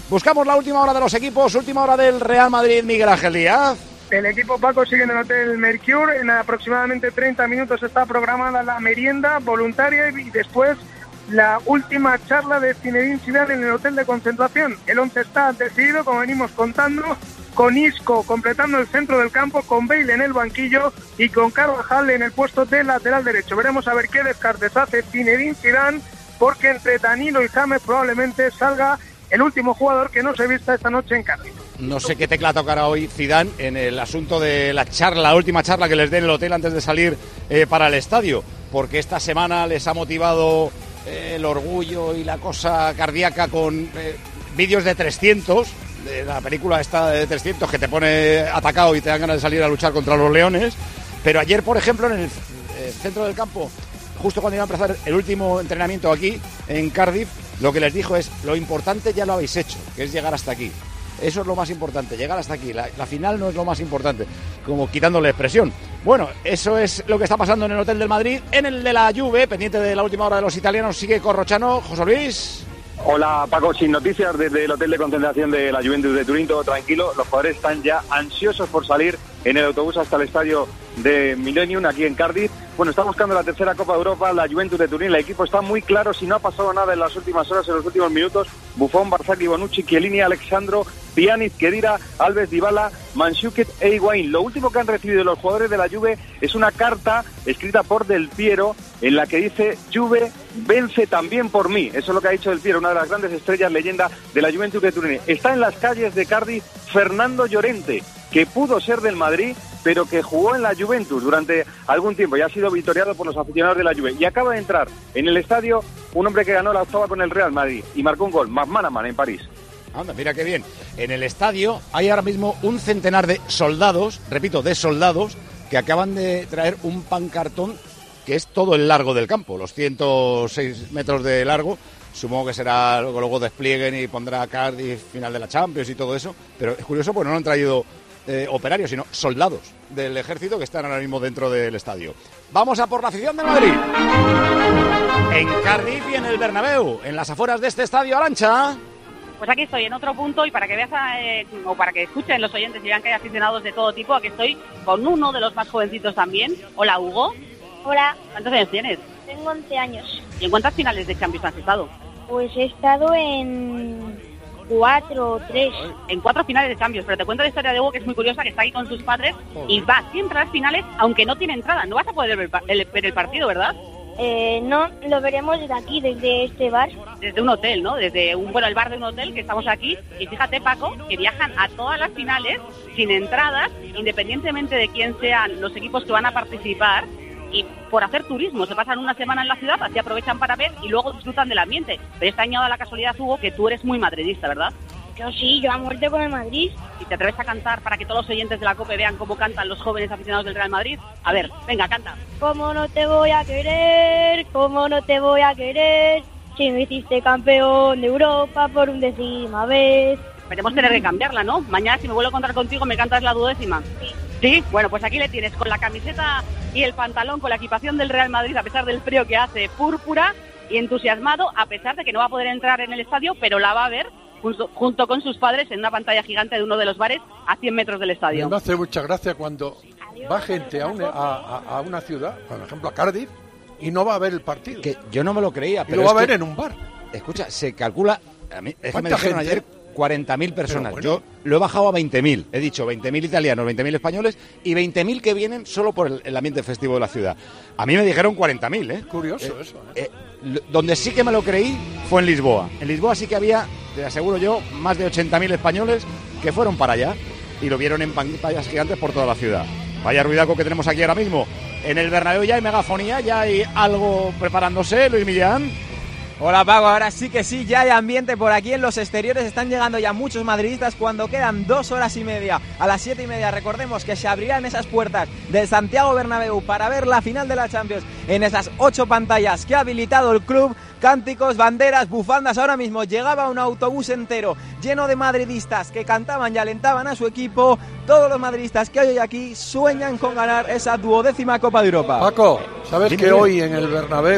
Buscamos la última hora de los equipos, última hora del Real Madrid, Miguel Ángel Díaz. El equipo Paco sigue en el Hotel Mercure. En aproximadamente 30 minutos está programada la merienda voluntaria y después la última charla de Zinedine Zidane en el hotel de concentración. El 11 está decidido, como venimos contando, con Isco completando el centro del campo, con Bale en el banquillo y con Carvajal en el puesto de lateral derecho. Veremos a ver qué descartes hace Zinedine Zidane, porque entre Danilo y James probablemente salga el último jugador que no se vista esta noche en Cádiz. No sé qué tecla tocará hoy Zidane en el asunto de la última charla que les dé en el hotel antes de salir para el estadio, porque esta semana les ha motivado el orgullo y la cosa cardíaca con vídeos de 300, de la película esta de 300 que te pone atacado y te dan ganas de salir a luchar contra los leones. Pero ayer, por ejemplo, en el centro del campo, justo cuando iba a empezar el último entrenamiento aquí en Cardiff, lo que les dijo es: lo importante ya lo habéis hecho, que es llegar hasta aquí. Eso es lo más importante, llegar hasta aquí. La final no es lo más importante, como quitándole expresión. Bueno, eso es lo que está pasando en el Hotel del Madrid. En el de la Juve, pendiente de la última hora de los italianos, sigue Corrochano. José Luis. Hola Paco, sin noticias desde el hotel de concentración de la Juventus de Turín, todo tranquilo. Los jugadores están ya ansiosos por salir en el autobús hasta el estadio de Millennium, aquí en Cardiff. Bueno, está buscando la tercera Copa de Europa, la Juventus de Turín. El equipo está muy claro, si no ha pasado nada en las últimas horas, en los últimos minutos. Buffon, Barzagli, Bonucci, Chiellini, Alexandro, Pjanic, Khedira, Alves, Dybala, Mandzukic e Higuaín. Lo último que han recibido los jugadores de la Juve es una carta escrita por Del Piero en la que dice: Juve, vence también por mí. Eso es lo que ha dicho Del Piero, una de las grandes estrellas, leyenda de la Juventus de Turín. Está en las calles de Cardiff Fernando Llorente, que pudo ser del Madrid, pero que jugó en la Juventus durante algún tiempo y ha sido victoriado por los aficionados de la Juve. Y acaba de entrar en el estadio un hombre que ganó la octava con el Real Madrid y marcó un gol, McManaman, en París. Anda, mira qué bien. En el estadio hay ahora mismo un centenar de soldados, repito, de soldados, que acaban de traer un pancartón que es todo el largo del campo, los 106 metros de largo. Supongo que será, luego desplieguen y pondrá Cardiff, final de la Champions y todo eso. Pero es curioso, pues no han traído operarios, sino soldados del ejército que están ahora mismo dentro del estadio. Vamos a por la afición de Madrid. En Cardiff y en el Bernabéu, en las afueras de este estadio, Arantxa. Pues aquí estoy en otro punto y para que veas o para que escuchen los oyentes y vean que hay aficionados de todo tipo, aquí estoy con uno de los más jovencitos también. Hola, Hugo. Hola. ¿Cuántos años tienes? Tengo 11 años. ¿Y en cuántas finales de Champions has estado? Pues he estado en 4 o 3. En 4 finales de Champions, pero te cuento la historia de Hugo, que es muy curiosa, que está ahí con sus padres y va siempre a las finales, aunque no tiene entrada. No vas a poder ver el partido, ¿verdad? No, lo veremos desde aquí, desde este bar. Desde un hotel, ¿no? Desde el bar de un hotel que estamos aquí. Y fíjate, Paco, que viajan a todas las finales sin entradas, independientemente de quién sean los equipos que van a participar, y por hacer turismo. Se pasan una semana en la ciudad, así aprovechan para ver y luego disfrutan del ambiente. Pero este año da la casualidad, Hugo, que tú eres muy madridista, ¿verdad? Yo sí, yo a muerte con el Madrid. ¿Y te atreves a cantar para que todos los oyentes de la COPE vean cómo cantan los jóvenes aficionados del Real Madrid? A ver, venga, canta. ¿Cómo no te voy a querer? ¿Cómo no te voy a querer? Si me hiciste campeón de Europa por 11ª vez. Esperemos tener que cambiarla, ¿no? Mañana, si me vuelvo a encontrar contigo, me cantas la 12ª. Sí. Sí, bueno, pues aquí le tienes con la camiseta y el pantalón, con la equipación del Real Madrid, a pesar del frío que hace, púrpura, y entusiasmado, a pesar de que no va a poder entrar en el estadio, pero la va a ver junto con sus padres en una pantalla gigante de uno de los bares a 100 metros del estadio. Me hace mucha gracia cuando va gente a una ciudad, por ejemplo a Cardiff, y no va a ver el partido. Que yo no me lo creía. Pero lo va a ver en un bar. Escucha, se calcula, a mí, es que me dijeron gente? ayer 40.000 personas. Bueno. Yo lo he bajado a 20.000. He dicho 20.000 italianos, 20.000 españoles y 20.000 que vienen solo por el ambiente festivo de la ciudad. A mí me dijeron 40.000, ¿eh? Curioso eso, ¿eh? Donde sí que me lo creí fue en Lisboa. En Lisboa sí que había, te aseguro yo, más de 80.000 españoles que fueron para allá y lo vieron en pantallas gigantes por toda la ciudad. Vaya ruidaco que tenemos aquí ahora mismo. En el Bernabéu ya hay megafonía, ya hay algo preparándose, Luis Millán. Hola Paco, ahora sí que sí, ya hay ambiente por aquí en los exteriores, están llegando ya muchos madridistas cuando quedan 2 horas y media. A las 7:30 recordemos que se abrirán esas puertas del Santiago Bernabéu para ver la final de la Champions en esas 8 pantallas que ha habilitado el club. Cánticos, banderas, bufandas, ahora mismo llegaba un autobús entero lleno de madridistas que cantaban y alentaban a su equipo. Todos los madridistas que hoy aquí sueñan con ganar esa 12ª Copa de Europa. Paco, ¿sabes que hoy en el Bernabéu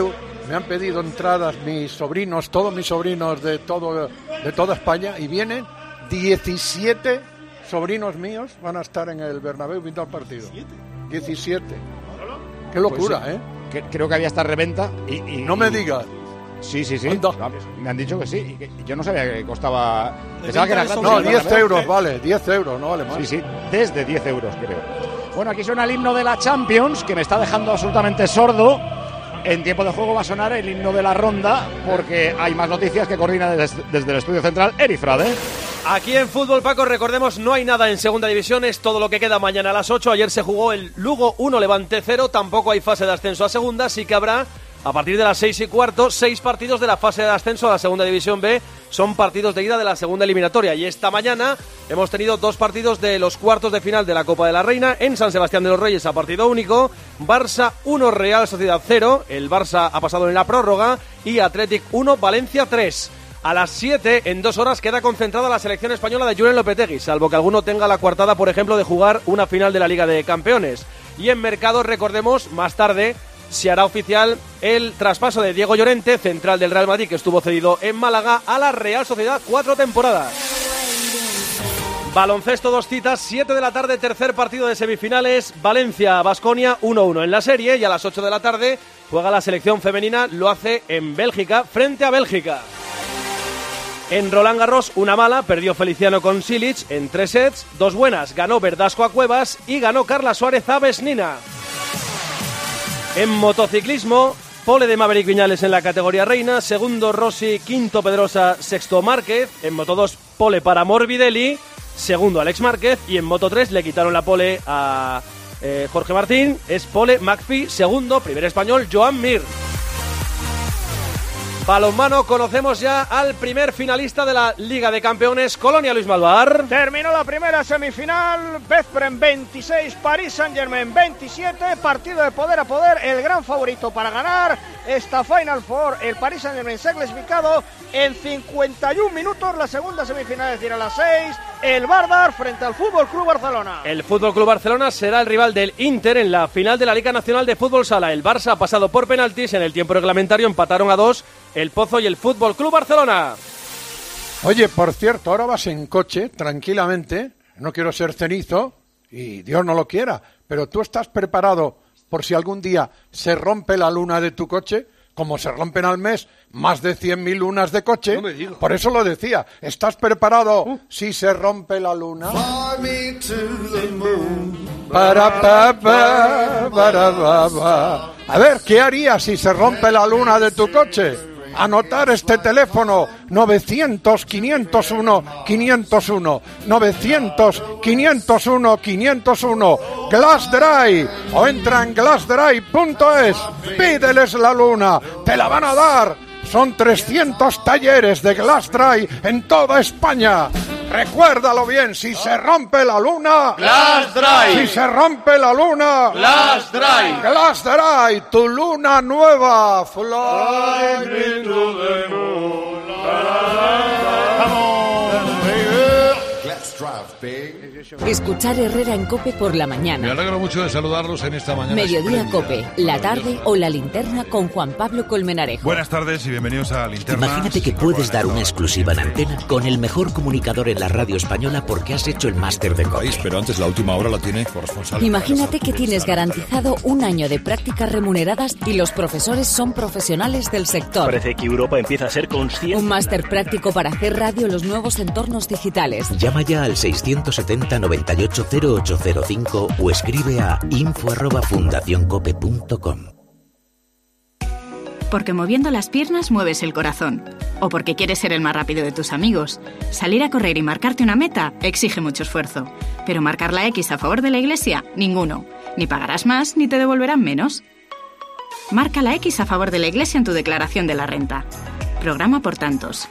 me han pedido entradas mis sobrinos, todos mis sobrinos de toda España, y vienen 17 sobrinos míos, van a estar en el Bernabéu viendo el partido. 17. Qué locura, pues sí. Creo que había esta reventa y no me digas. Sí. ¿Anda? Me han dicho que sí. Y que yo no sabía que costaba. Pensaba que era gratis. No, 10 euros vale, 10 euros, no vale más. Sí, desde 10 euros, creo. Bueno, aquí suena el himno de la Champions, que me está dejando absolutamente sordo. En tiempo de juego va a sonar el himno de la ronda, porque hay más noticias que coordina desde el estudio central Eri Frade. Aquí en Fútbol, Paco, recordemos, no hay nada en segunda división, es todo lo que queda mañana a las 8. Ayer se jugó el Lugo 1, Levante 0, tampoco hay fase de ascenso a segunda, sí que habrá a partir de las 6:15, 6 partidos de la fase de ascenso a la segunda división B, son partidos de ida de la segunda eliminatoria. Y esta mañana hemos tenido 2 partidos de los cuartos de final de la Copa de la Reina en San Sebastián de los Reyes a partido único. Barça 1, Real Sociedad 0, el Barça ha pasado en la prórroga, y Athletic 1, Valencia 3. A las 7, en 2 horas, queda concentrada la selección española de Julen Lopetegui, salvo que alguno tenga la coartada, por ejemplo, de jugar una final de la Liga de Campeones. Y en mercado, recordemos, más tarde se hará oficial el traspaso de Diego Llorente, central del Real Madrid, que estuvo cedido en Málaga, a la Real Sociedad, 4 temporadas. Baloncesto, 2 citas, 7 de la tarde, tercer partido de semifinales, Valencia-Baskonia 1-1 en la serie, y a las 8 de la tarde juega la selección femenina, lo hace en Bélgica, frente a Bélgica. En Roland Garros, una mala, perdió Feliciano con Silic en 3 sets, 2 buenas, ganó Verdasco a Cuevas y ganó Carla Suárez a Vesnina. En motociclismo, pole de Maverick Viñales en la categoría reina, segundo Rossi, quinto Pedrosa, sexto Márquez, en Moto 2 pole para Morbidelli, segundo Alex Márquez, y en Moto 3 le quitaron la pole a Jorge Martín, es pole McPhee, segundo, primer español Joan Mir. Balonmano, conocemos ya al primer finalista de la Liga de Campeones, Colonia, Luis Malvar. Terminó la primera semifinal, Veszprém 26, Paris Saint-Germain 27, partido de poder a poder, el gran favorito para ganar esta Final Four, el Paris Saint-Germain se ha clasificado en 51 minutos, la segunda semifinal, es decir, a las 6, el Vardar frente al Fútbol Club Barcelona. El Fútbol Club Barcelona será el rival del Inter en la final de la Liga Nacional de Fútbol Sala. El Barça ha pasado por penaltis, en el tiempo reglamentario empataron a 2 el Pozo y el Fútbol Club Barcelona. Oye, por cierto, ahora vas en coche, tranquilamente, no quiero ser cenizo, y Dios no lo quiera, pero tú estás preparado por si algún día se rompe la luna de tu coche, como se rompen al mes más de 100.000 lunas de coche. No me digas. Por eso lo decía, ¿estás preparado si se rompe la luna? A ver, ¿qué harías si se rompe la luna de tu coche? Anotar este teléfono 900-501-501 900-501-501 Glass Dry, o entra en glassdry.es, pídeles la luna, te la van a dar. Son 300 talleres de Glass Dry en toda España. Recuérdalo bien, si se rompe la luna, Glass Dry. Si se rompe la luna, Glass Dry. Glass Dry, tu luna nueva. Fly me to the moon. Glass Dry, baby. Escuchar Herrera en COPE por la mañana. Me alegro mucho de saludarlos en esta mañana. Mediodía COPE, la tarde o la linterna con Juan Pablo Colmenarejo. Buenas tardes y bienvenidos a Linterna. Imagínate que puedes dar una exclusiva en antena con el mejor comunicador en la radio española porque has hecho el máster de COPE. Pero antes la última hora la tiene corresponsal. Imagínate que tienes garantizado un año de prácticas remuneradas y los profesores son profesionales del sector. Parece que Europa empieza a ser consciente. Un máster práctico para hacer radio en los nuevos entornos digitales. Llama ya al 670-980805 o escribe a info@fundacioncope.com. Porque moviendo las piernas mueves el corazón. O porque quieres ser el más rápido de tus amigos. Salir a correr y marcarte una meta exige mucho esfuerzo. Pero marcar la X a favor de la Iglesia, ninguno. Ni pagarás más ni te devolverán menos. Marca la X a favor de la Iglesia en tu declaración de la renta. Programa por tantos.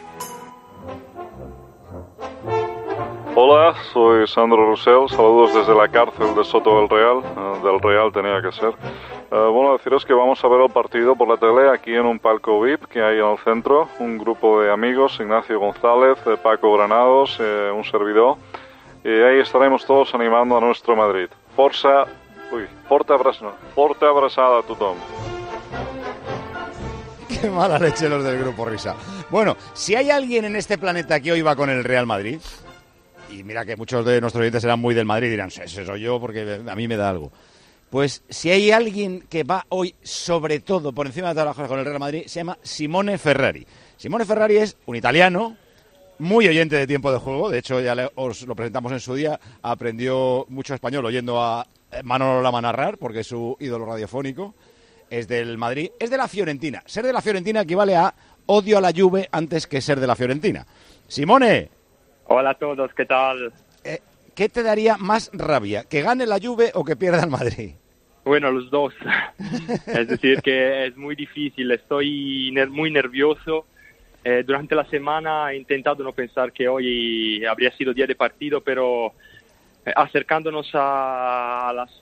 Hola, soy Sandro Rossell, saludos desde la cárcel de Soto del Real tenía que ser. Bueno, deciros que vamos a ver el partido por la tele aquí en un palco VIP que hay en el centro, un grupo de amigos, Ignacio González, Paco Granados, un servidor, y ahí estaremos todos animando a nuestro Madrid. Forte abraçada a tothom. Qué mala leche los del Grupo Risa. Bueno, si hay alguien en este planeta que hoy va con el Real Madrid, y mira que muchos de nuestros oyentes serán muy del Madrid y dirán, ese soy yo porque a mí me da algo. Pues si hay alguien que va hoy, sobre todo, por encima de todas las cosas con el Real Madrid, se llama Simone Ferrari. Simone Ferrari es un italiano, muy oyente de Tiempo de Juego, de hecho ya os lo presentamos en su día, aprendió mucho español oyendo a Manolo Lama narrar, porque es su ídolo radiofónico, es del Madrid, es de la Fiorentina. Ser de la Fiorentina equivale a odio a la Juve antes que ser de la Fiorentina. Simone. Hola a todos, ¿qué tal? ¿Qué te daría más rabia, que gane la Juve o que pierda el Madrid? Bueno, los dos. Es decir, que es muy difícil, estoy muy nervioso. Durante la semana he intentado no pensar que hoy habría sido día de partido, pero acercándonos a las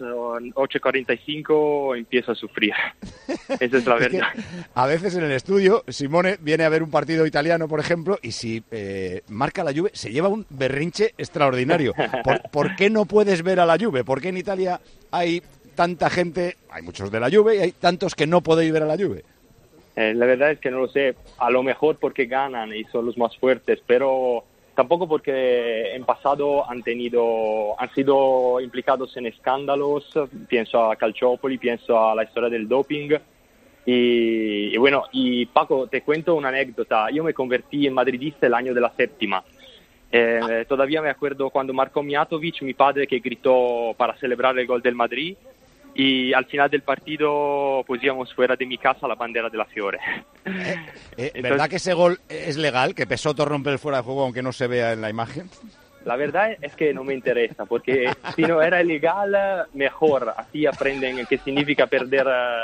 8:45 empiezo a sufrir. Esa es la verdad. A veces en el estudio, Simone viene a ver un partido italiano, por ejemplo, y si marca la Juve, se lleva un berrinche extraordinario. ¿Por qué no puedes ver a la Juve? ¿Por qué en Italia hay tanta gente, hay muchos de la Juve y hay tantos que no podéis ver a la Juve? La verdad es que no lo sé, a lo mejor porque ganan y son los más fuertes, pero tampoco porque en pasado han sido implicados en escándalos, pienso a Calciopoli, pienso a la historia del doping. Y bueno, y Paco, te cuento una anécdota, yo me convertí en madridista el año de la séptima. Todavía me acuerdo cuando marcó Mijatovic, mi padre que gritó para celebrar el gol del Madrid, y al final del partido pusimos fuera de mi casa la bandera de la Fiore. Entonces, ¿verdad que ese gol es legal? ¿Que Pesotto rompe el fuera de juego aunque no se vea en la imagen? La verdad es que no me interesa, porque si no era ilegal, mejor. Así aprenden qué significa perder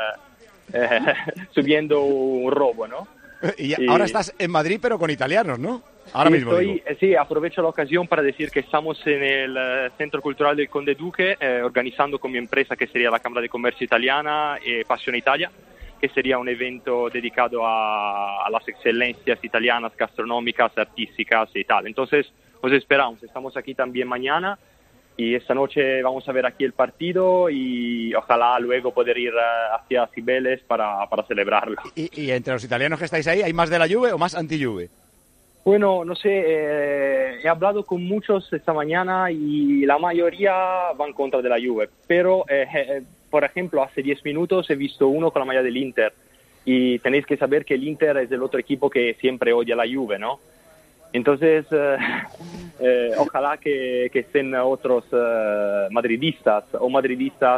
subiendo un robo, ¿no? Y ahora estás en Madrid, pero con italianos, ¿no? Ahora mismo. Sí, aprovecho la ocasión para decir que estamos en el Centro Cultural del Conde Duque, organizando con mi empresa, que sería la Cámara de Comercio Italiana, Pasión Italia, que sería un evento dedicado a las excelencias italianas, gastronómicas, artísticas y tal. Entonces, os esperamos. Estamos aquí también mañana y esta noche vamos a ver aquí el partido y ojalá luego poder ir hacia Cibeles para celebrarlo. ¿Y entre los italianos que estáis ahí, hay más de la Juve o más anti-Juve? Bueno, no sé, he hablado con muchos esta mañana y la mayoría van contra de la Juve, pero por ejemplo, hace 10 minutos he visto uno con la malla del Inter y tenéis que saber que el Inter es el otro equipo que siempre odia la Juve, ¿no? Entonces, ojalá que estén otros madridistas o madridistas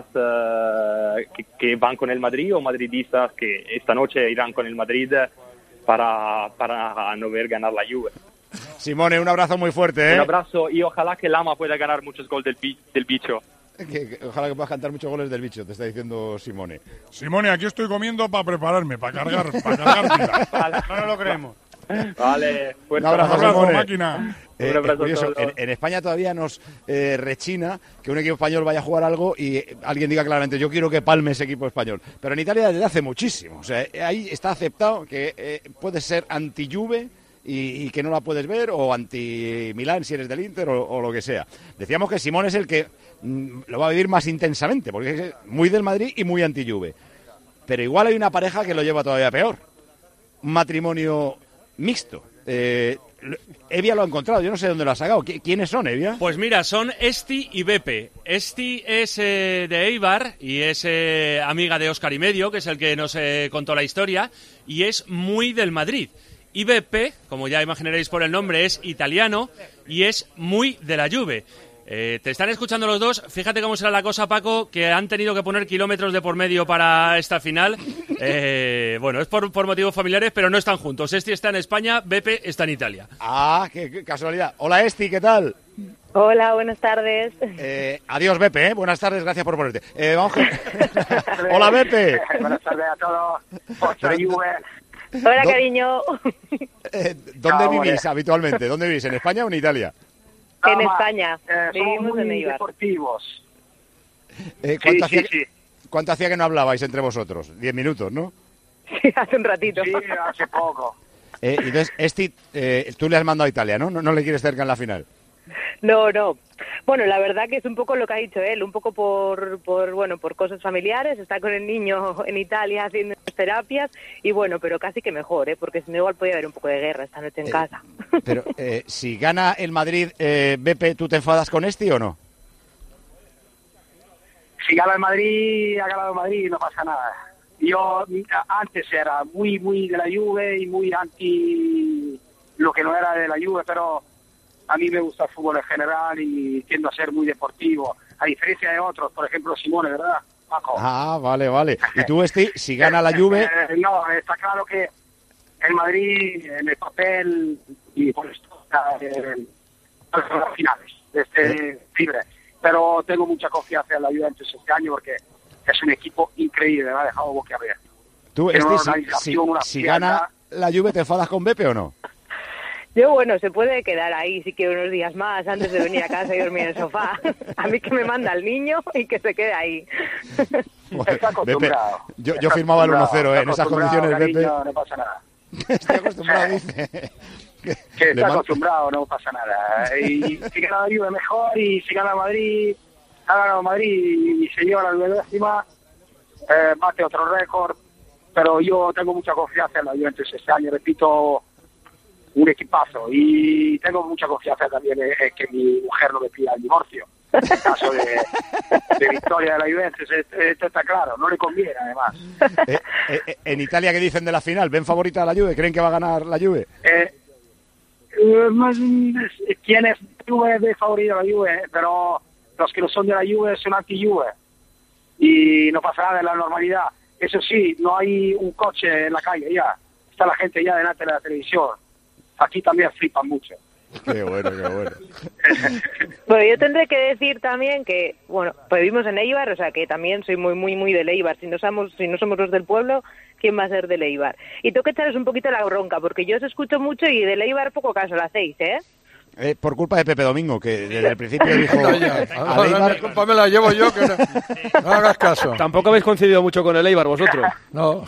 que van con el Madrid o madridistas que esta noche irán con el Madrid para no ver ganar la Juve. Simone, un abrazo muy fuerte. Un abrazo y ojalá que Lama pueda ganar muchos goles del bicho. Ojalá que puedas cantar muchos goles del bicho, te está diciendo Simone. Simone, aquí estoy comiendo para prepararme, para cargar pila. Vale, no lo creemos. Vale, un abrazo, Simone. Máquina. Un abrazo curioso, a todos. en España todavía nos rechina que un equipo español vaya a jugar algo y alguien diga claramente yo quiero que palme ese equipo español. Pero en Italia desde hace muchísimo. O sea, ahí está aceptado que puedes ser anti-Juve y que no la puedes ver, o anti-Milán si eres del Inter o lo que sea. Decíamos que Simón es el que lo va a vivir más intensamente, porque es muy del Madrid y muy anti-Juve. Pero igual hay una pareja que lo lleva todavía peor. Un matrimonio mixto. Evia lo ha encontrado, yo no sé dónde lo ha sacado. ¿Quiénes son, Evia? Pues mira, son Esti y Beppe. Esti es de Eibar y es amiga de Óscar y Medio, que es el que nos contó la historia, y es muy del Madrid. Y Beppe, como ya imaginaréis por el nombre, es italiano y es muy de la Juve. Te están escuchando los dos. Fíjate cómo será la cosa, Paco, que han tenido que poner kilómetros de por medio para esta final. Bueno, es por motivos familiares, pero no están juntos. Esti está en España, Beppe está en Italia. Ah, qué casualidad. Hola, Esti, ¿qué tal? Hola, buenas tardes. Adiós, Beppe, Buenas tardes, gracias por ponerte. Vamos con... Hola, Beppe. Buenas tardes a todos. Hola, cariño. ¿Dónde vivís habitualmente? ¿Dónde vivís? ¿En España o en Italia? En España. Vivimos en Eibar. Deportivos. ¿Cuánto hacía que no hablabais entre vosotros? 10 minutos, ¿no? Sí, hace un ratito. Sí, hace poco. Entonces, Esti, tú le has mandado a Italia, ¿no? ¿No le quieres cerca en la final? No. Bueno, la verdad que es un poco lo que ha dicho él, un poco por cosas familiares. Está con el niño en Italia haciendo terapias y bueno, pero casi que mejor, porque si no igual podía haber un poco de guerra esta noche en casa. Pero si gana el Madrid, Beppe, ¿tú te enfadas con este o no? Si gana el Madrid, ha ganado el Madrid, no pasa nada. Yo antes era muy de la Juve y muy anti lo que no era de la Juve, pero a mí me gusta el fútbol en general y tiendo a ser muy deportivo, a diferencia de otros, por ejemplo Simone, ¿verdad, Paco? Ah, vale. ¿Y tú, si gana la Juve? No, está claro que el Madrid en el papel y por esto en las finales de este libre, pero tengo mucha confianza en la Juventus este año porque es un equipo increíble, me ha dejado boquiabierto. Tú, si gana la Juve, ¿te enfadas con Beppe o no? Yo, bueno, se puede quedar ahí si quiere unos días más antes de venir a casa y dormir en el sofá. A mí que me manda el niño y que se quede ahí. Está acostumbrado. Beppe, yo firmaba el 1-0 en esas condiciones, cariño, Beppe. No pasa nada. Estoy acostumbrado, dice. Que está acostumbrado, no pasa nada. Y si gana la Juve mejor, y si gana Madrid, ha ganado Madrid y se lleva la 9ª, bate otro récord. Pero yo tengo mucha confianza en la Juventus este año, repito, un equipazo, y tengo mucha confianza también en que mi mujer no me pida el divorcio. En caso de victoria de la Juventus, esto está claro, no le conviene además. En Italia, ¿qué dicen de la final? ¿Ven favorita a la Juve? ¿Creen que va a ganar la Juve? ¿Quién es Juve de favorito a la Juve? Pero los que no son de la Juve son anti-Juve y no pasa nada en la normalidad. Eso sí, no hay un coche en la calle ya, está la gente ya delante de la televisión. Aquí también flipan mucho. Qué bueno. Bueno, yo tendré que decir también que, bueno, pues vivimos en Eibar, o sea que también soy muy del Eibar. Si no somos los del pueblo, ¿quién va a ser del Eibar? Y tengo que echaros un poquito la bronca, porque yo os escucho mucho y del Eibar poco caso lo hacéis, ¿eh? Por culpa de Pepe Domingo, que desde el principio dijo... La culpa me la llevo yo, que no hagas caso. Tampoco habéis coincidido mucho con el Eibar vosotros. No.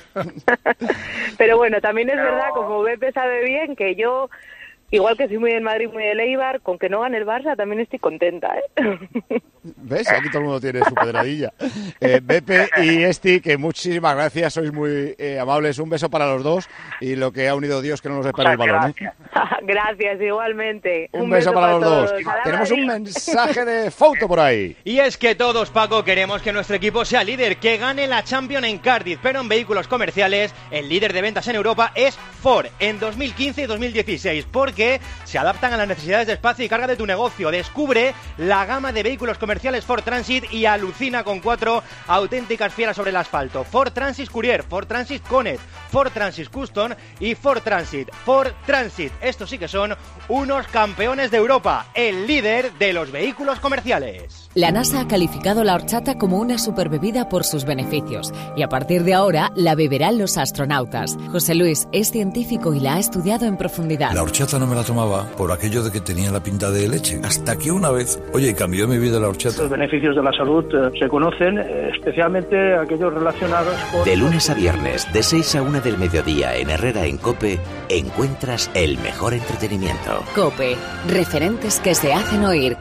Pero bueno, también es verdad, como Beppe sabe bien, que yo, igual que soy muy del Madrid, muy del Eibar, con que no gane el Barça también estoy contenta, ¿eh? ¿Ves? Aquí todo el mundo tiene su pedradilla. Beppe y Esti, que muchísimas gracias, sois muy amables. Un beso para los dos y lo que ha unido Dios, que no nos separe el balón. Gracias, igualmente. Un beso para los dos. Tenemos un mensaje de foto por ahí. Y es que todos, Paco, queremos que nuestro equipo sea líder, que gane la Champions en Cardiff, pero en vehículos comerciales, el líder de ventas en Europa es Ford en 2015 y 2016, porque se adaptan a las necesidades de espacio y carga de tu negocio. Descubre la gama de vehículos comerciales Ford Transit y alucina con 4 auténticas fieras sobre el asfalto: Ford Transit Courier, Ford Transit Connect, Ford Transit Custom y Ford Transit. Ford Transit, estos sí que son unos campeones de Europa, el líder de los vehículos comerciales. La NASA ha calificado la horchata como una superbebida por sus beneficios y a partir de ahora la beberán los astronautas. José Luis es científico y la ha estudiado en profundidad. La horchata no me la tomaba por aquello de que tenía la pinta de leche, hasta que una vez, cambió mi vida la horchata. Los beneficios de la salud se conocen, especialmente aquellos relacionados con... De lunes a viernes, de 6 a 1 del mediodía en Herrera en COPE, encuentras el mejor entretenimiento. COPE, referentes que se hacen oír.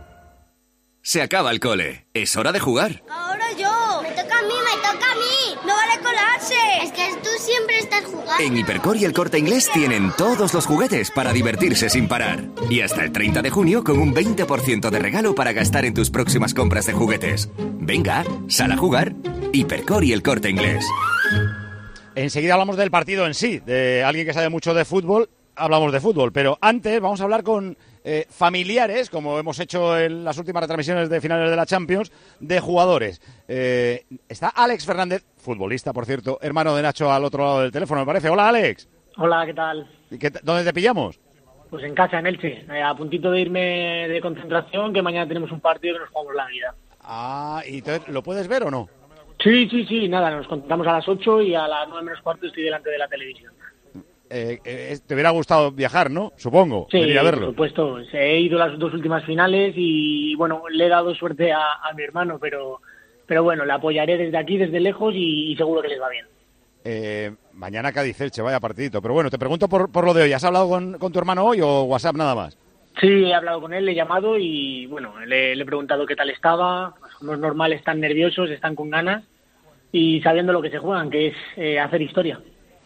Se acaba el cole. Es hora de jugar. Ahora yo. Me toca a mí. No vale colarse. Es que tú siempre estás jugando. En Hipercor y El Corte Inglés tienen todos los juguetes para divertirse sin parar. Y hasta el 30 de junio con un 20% de regalo para gastar en tus próximas compras de juguetes. Venga, sal a jugar. Hipercor y El Corte Inglés. Enseguida hablamos del partido en sí, de alguien que sabe mucho de fútbol. Hablamos de fútbol, pero antes vamos a hablar con familiares, como hemos hecho en las últimas retransmisiones de finales de la Champions, de jugadores. Está Alex Fernández, futbolista, por cierto, hermano de Nacho al otro lado del teléfono, me parece. Hola, Alex. Hola, ¿qué tal? ¿Dónde te pillamos? Pues en casa, en Elche, a puntito de irme de concentración, que mañana tenemos un partido que nos jugamos la vida. Ah, ¿y lo puedes ver o no? Sí, nada, nos concentramos a las 8 y a las 9 menos cuarto estoy delante de la televisión. Te hubiera gustado viajar, ¿no? Supongo. Sí, venir a verlo. Por supuesto. He ido a las 2 últimas finales y, bueno, le he dado suerte a mi hermano, pero bueno, le apoyaré desde aquí, desde lejos y seguro que les va bien. Mañana Cádiz-Elche, vaya partidito. Pero bueno, te pregunto por lo de hoy. ¿Has hablado con tu hermano hoy o WhatsApp nada más? Sí, he hablado con él, le he llamado y, bueno, le he preguntado qué tal estaba. Como es normal, están nerviosos, están con ganas. y sabiendo lo que se juegan, que es hacer historia.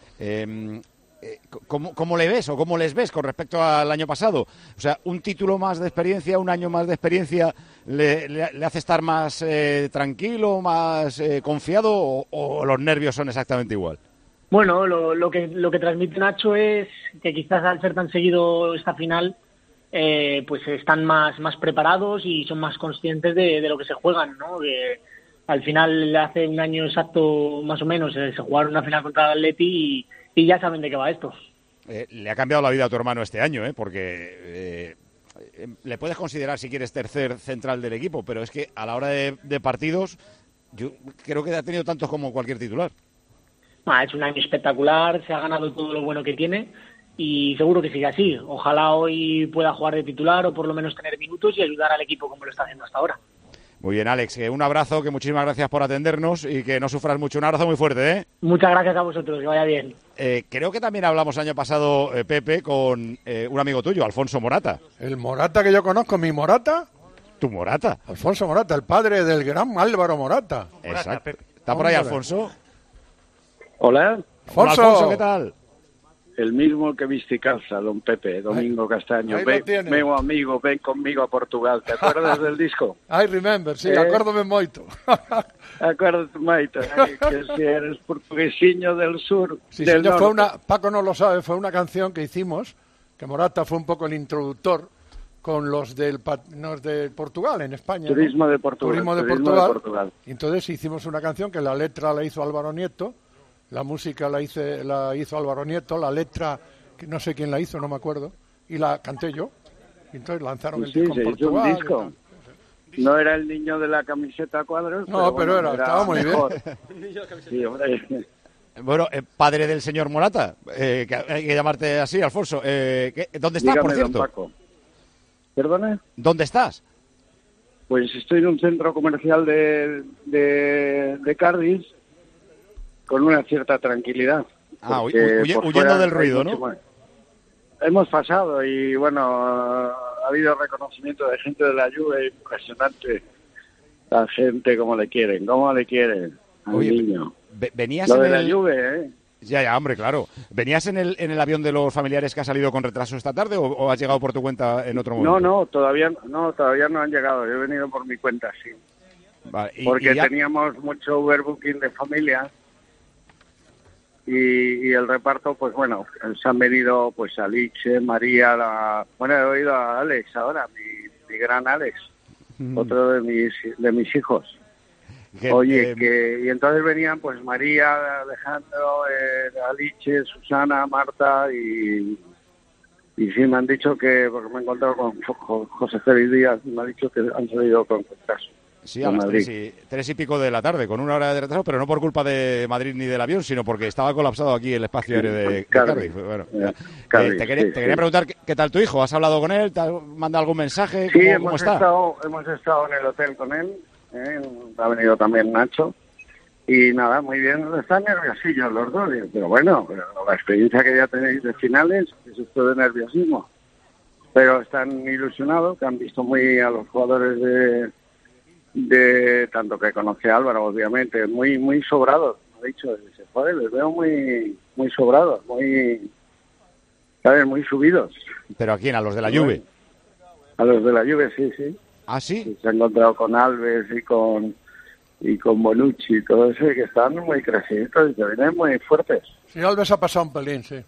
¿Cómo le ves o cómo les ves con respecto al año pasado? O sea, un título más de experiencia, un año más de experiencia, ¿le hace estar más tranquilo, más confiado o los nervios son exactamente igual? Bueno, lo que transmite Nacho es que quizás al ser tan seguido esta final, pues están más preparados y son más conscientes de lo que se juegan, ¿no? Que al final, hace un año exacto, más o menos, se jugaron una final contra el Atleti y ya saben de qué va esto. Le ha cambiado la vida a tu hermano este año, porque le puedes considerar, si quieres, tercer central del equipo, pero es que a la hora de partidos, yo creo que ha tenido tantos como cualquier titular. Es un año espectacular, se ha ganado todo lo bueno que tiene y seguro que sigue así. Ojalá hoy pueda jugar de titular o por lo menos tener minutos y ayudar al equipo como lo está haciendo hasta ahora. Muy bien, Alex, un abrazo, que muchísimas gracias por atendernos y que no sufras mucho. Un abrazo muy fuerte, ¿eh? Muchas gracias a vosotros, que vaya bien. Creo que también hablamos el año pasado, Pepe, con un amigo tuyo, Alfonso Morata. El Morata que yo conozco, ¿mi Morata? ¿Tu Morata? Alfonso Morata, el padre del gran Álvaro Morata. Exacto. ¿Está por ahí Alfonso? Hola. Alfonso. Hola, Alfonso, ¿qué tal? El mismo que viste calza, don Pepe, Domingo Castaño. Meu amigo, ven conmigo a Portugal. ¿Te acuerdas del disco? I remember, sí, acórdome moito. Acuérdate moito, que si eres portuguesiño del sur, sí, del señor, norte. Paco no lo sabe, fue una canción que hicimos, que Morata fue un poco el introductor con los de Portugal, en España. Turismo, ¿no? De Portugal. Turismo de Portugal. Entonces hicimos una canción que la letra la hizo Álvaro Nieto, la música la hizo Álvaro Nieto, la letra, que no sé quién la hizo, no me acuerdo, y la canté yo. Y entonces lanzaron el disco en Portugal. Un disco. No era el niño de la camiseta a cuadros. No, pero bueno, estaba muy mejor. bien. Sí, hombre. Bueno, padre del señor Morata, que hay que llamarte así, Alfonso. ¿Dónde estás, por cierto? Don Paco. ¿Perdone? ¿Dónde estás? Pues estoy en un centro comercial de Cardiff, con una cierta tranquilidad. Huyendo del ruido, ¿no? Hemos pasado y, bueno, ha habido reconocimiento de gente de la Juve impresionante. La gente, cómo le quieren al niño. Venías Lo de la Juve, ¿eh? Ya, hombre, claro. ¿Venías en el avión de los familiares que ha salido con retraso esta tarde o has llegado por tu cuenta en otro momento? No, todavía no han llegado. Yo he venido por mi cuenta, sí. Vale, porque teníamos mucho overbooking de familia. Y el reparto, pues bueno, se han venido pues Alice, María, he oído a Alex ahora, mi gran Alex, otro de mis hijos. Y entonces venían pues María, Alejandro, Alice, Susana, Marta y sí me han dicho que, porque me he encontrado con José Félix Díaz, me ha dicho que han salido con retraso. Sí, a las 3 y pico de la tarde, con una hora de retraso, pero no por culpa de Madrid ni del avión, sino porque estaba colapsado aquí el espacio aéreo de Cardiff. Bueno, te quería preguntar qué tal tu hijo. ¿Has hablado con él? ¿Te ha mandado algún mensaje? Sí, ¿Cómo está? hemos estado en el hotel con él. Ha venido también Nacho. Y nada, muy bien. Están nerviosillos los dos. Pero bueno, la experiencia que ya tenéis de finales es esto de nerviosismo. Pero están ilusionados, que han visto muy a los jugadores de tanto que conoce Álvaro, obviamente, muy sobrados, me ha dicho, joder, les veo muy sobrados, muy subidos. ¿Pero a quién? ¿A los de la Juve? A los de la Juve, sí. ¿Ah, sí? Se ha encontrado con Alves y con Bonucci y todo eso, y que están muy crecidos y que vienen muy fuertes. Sí, Alves ha pasado un pelín, sí.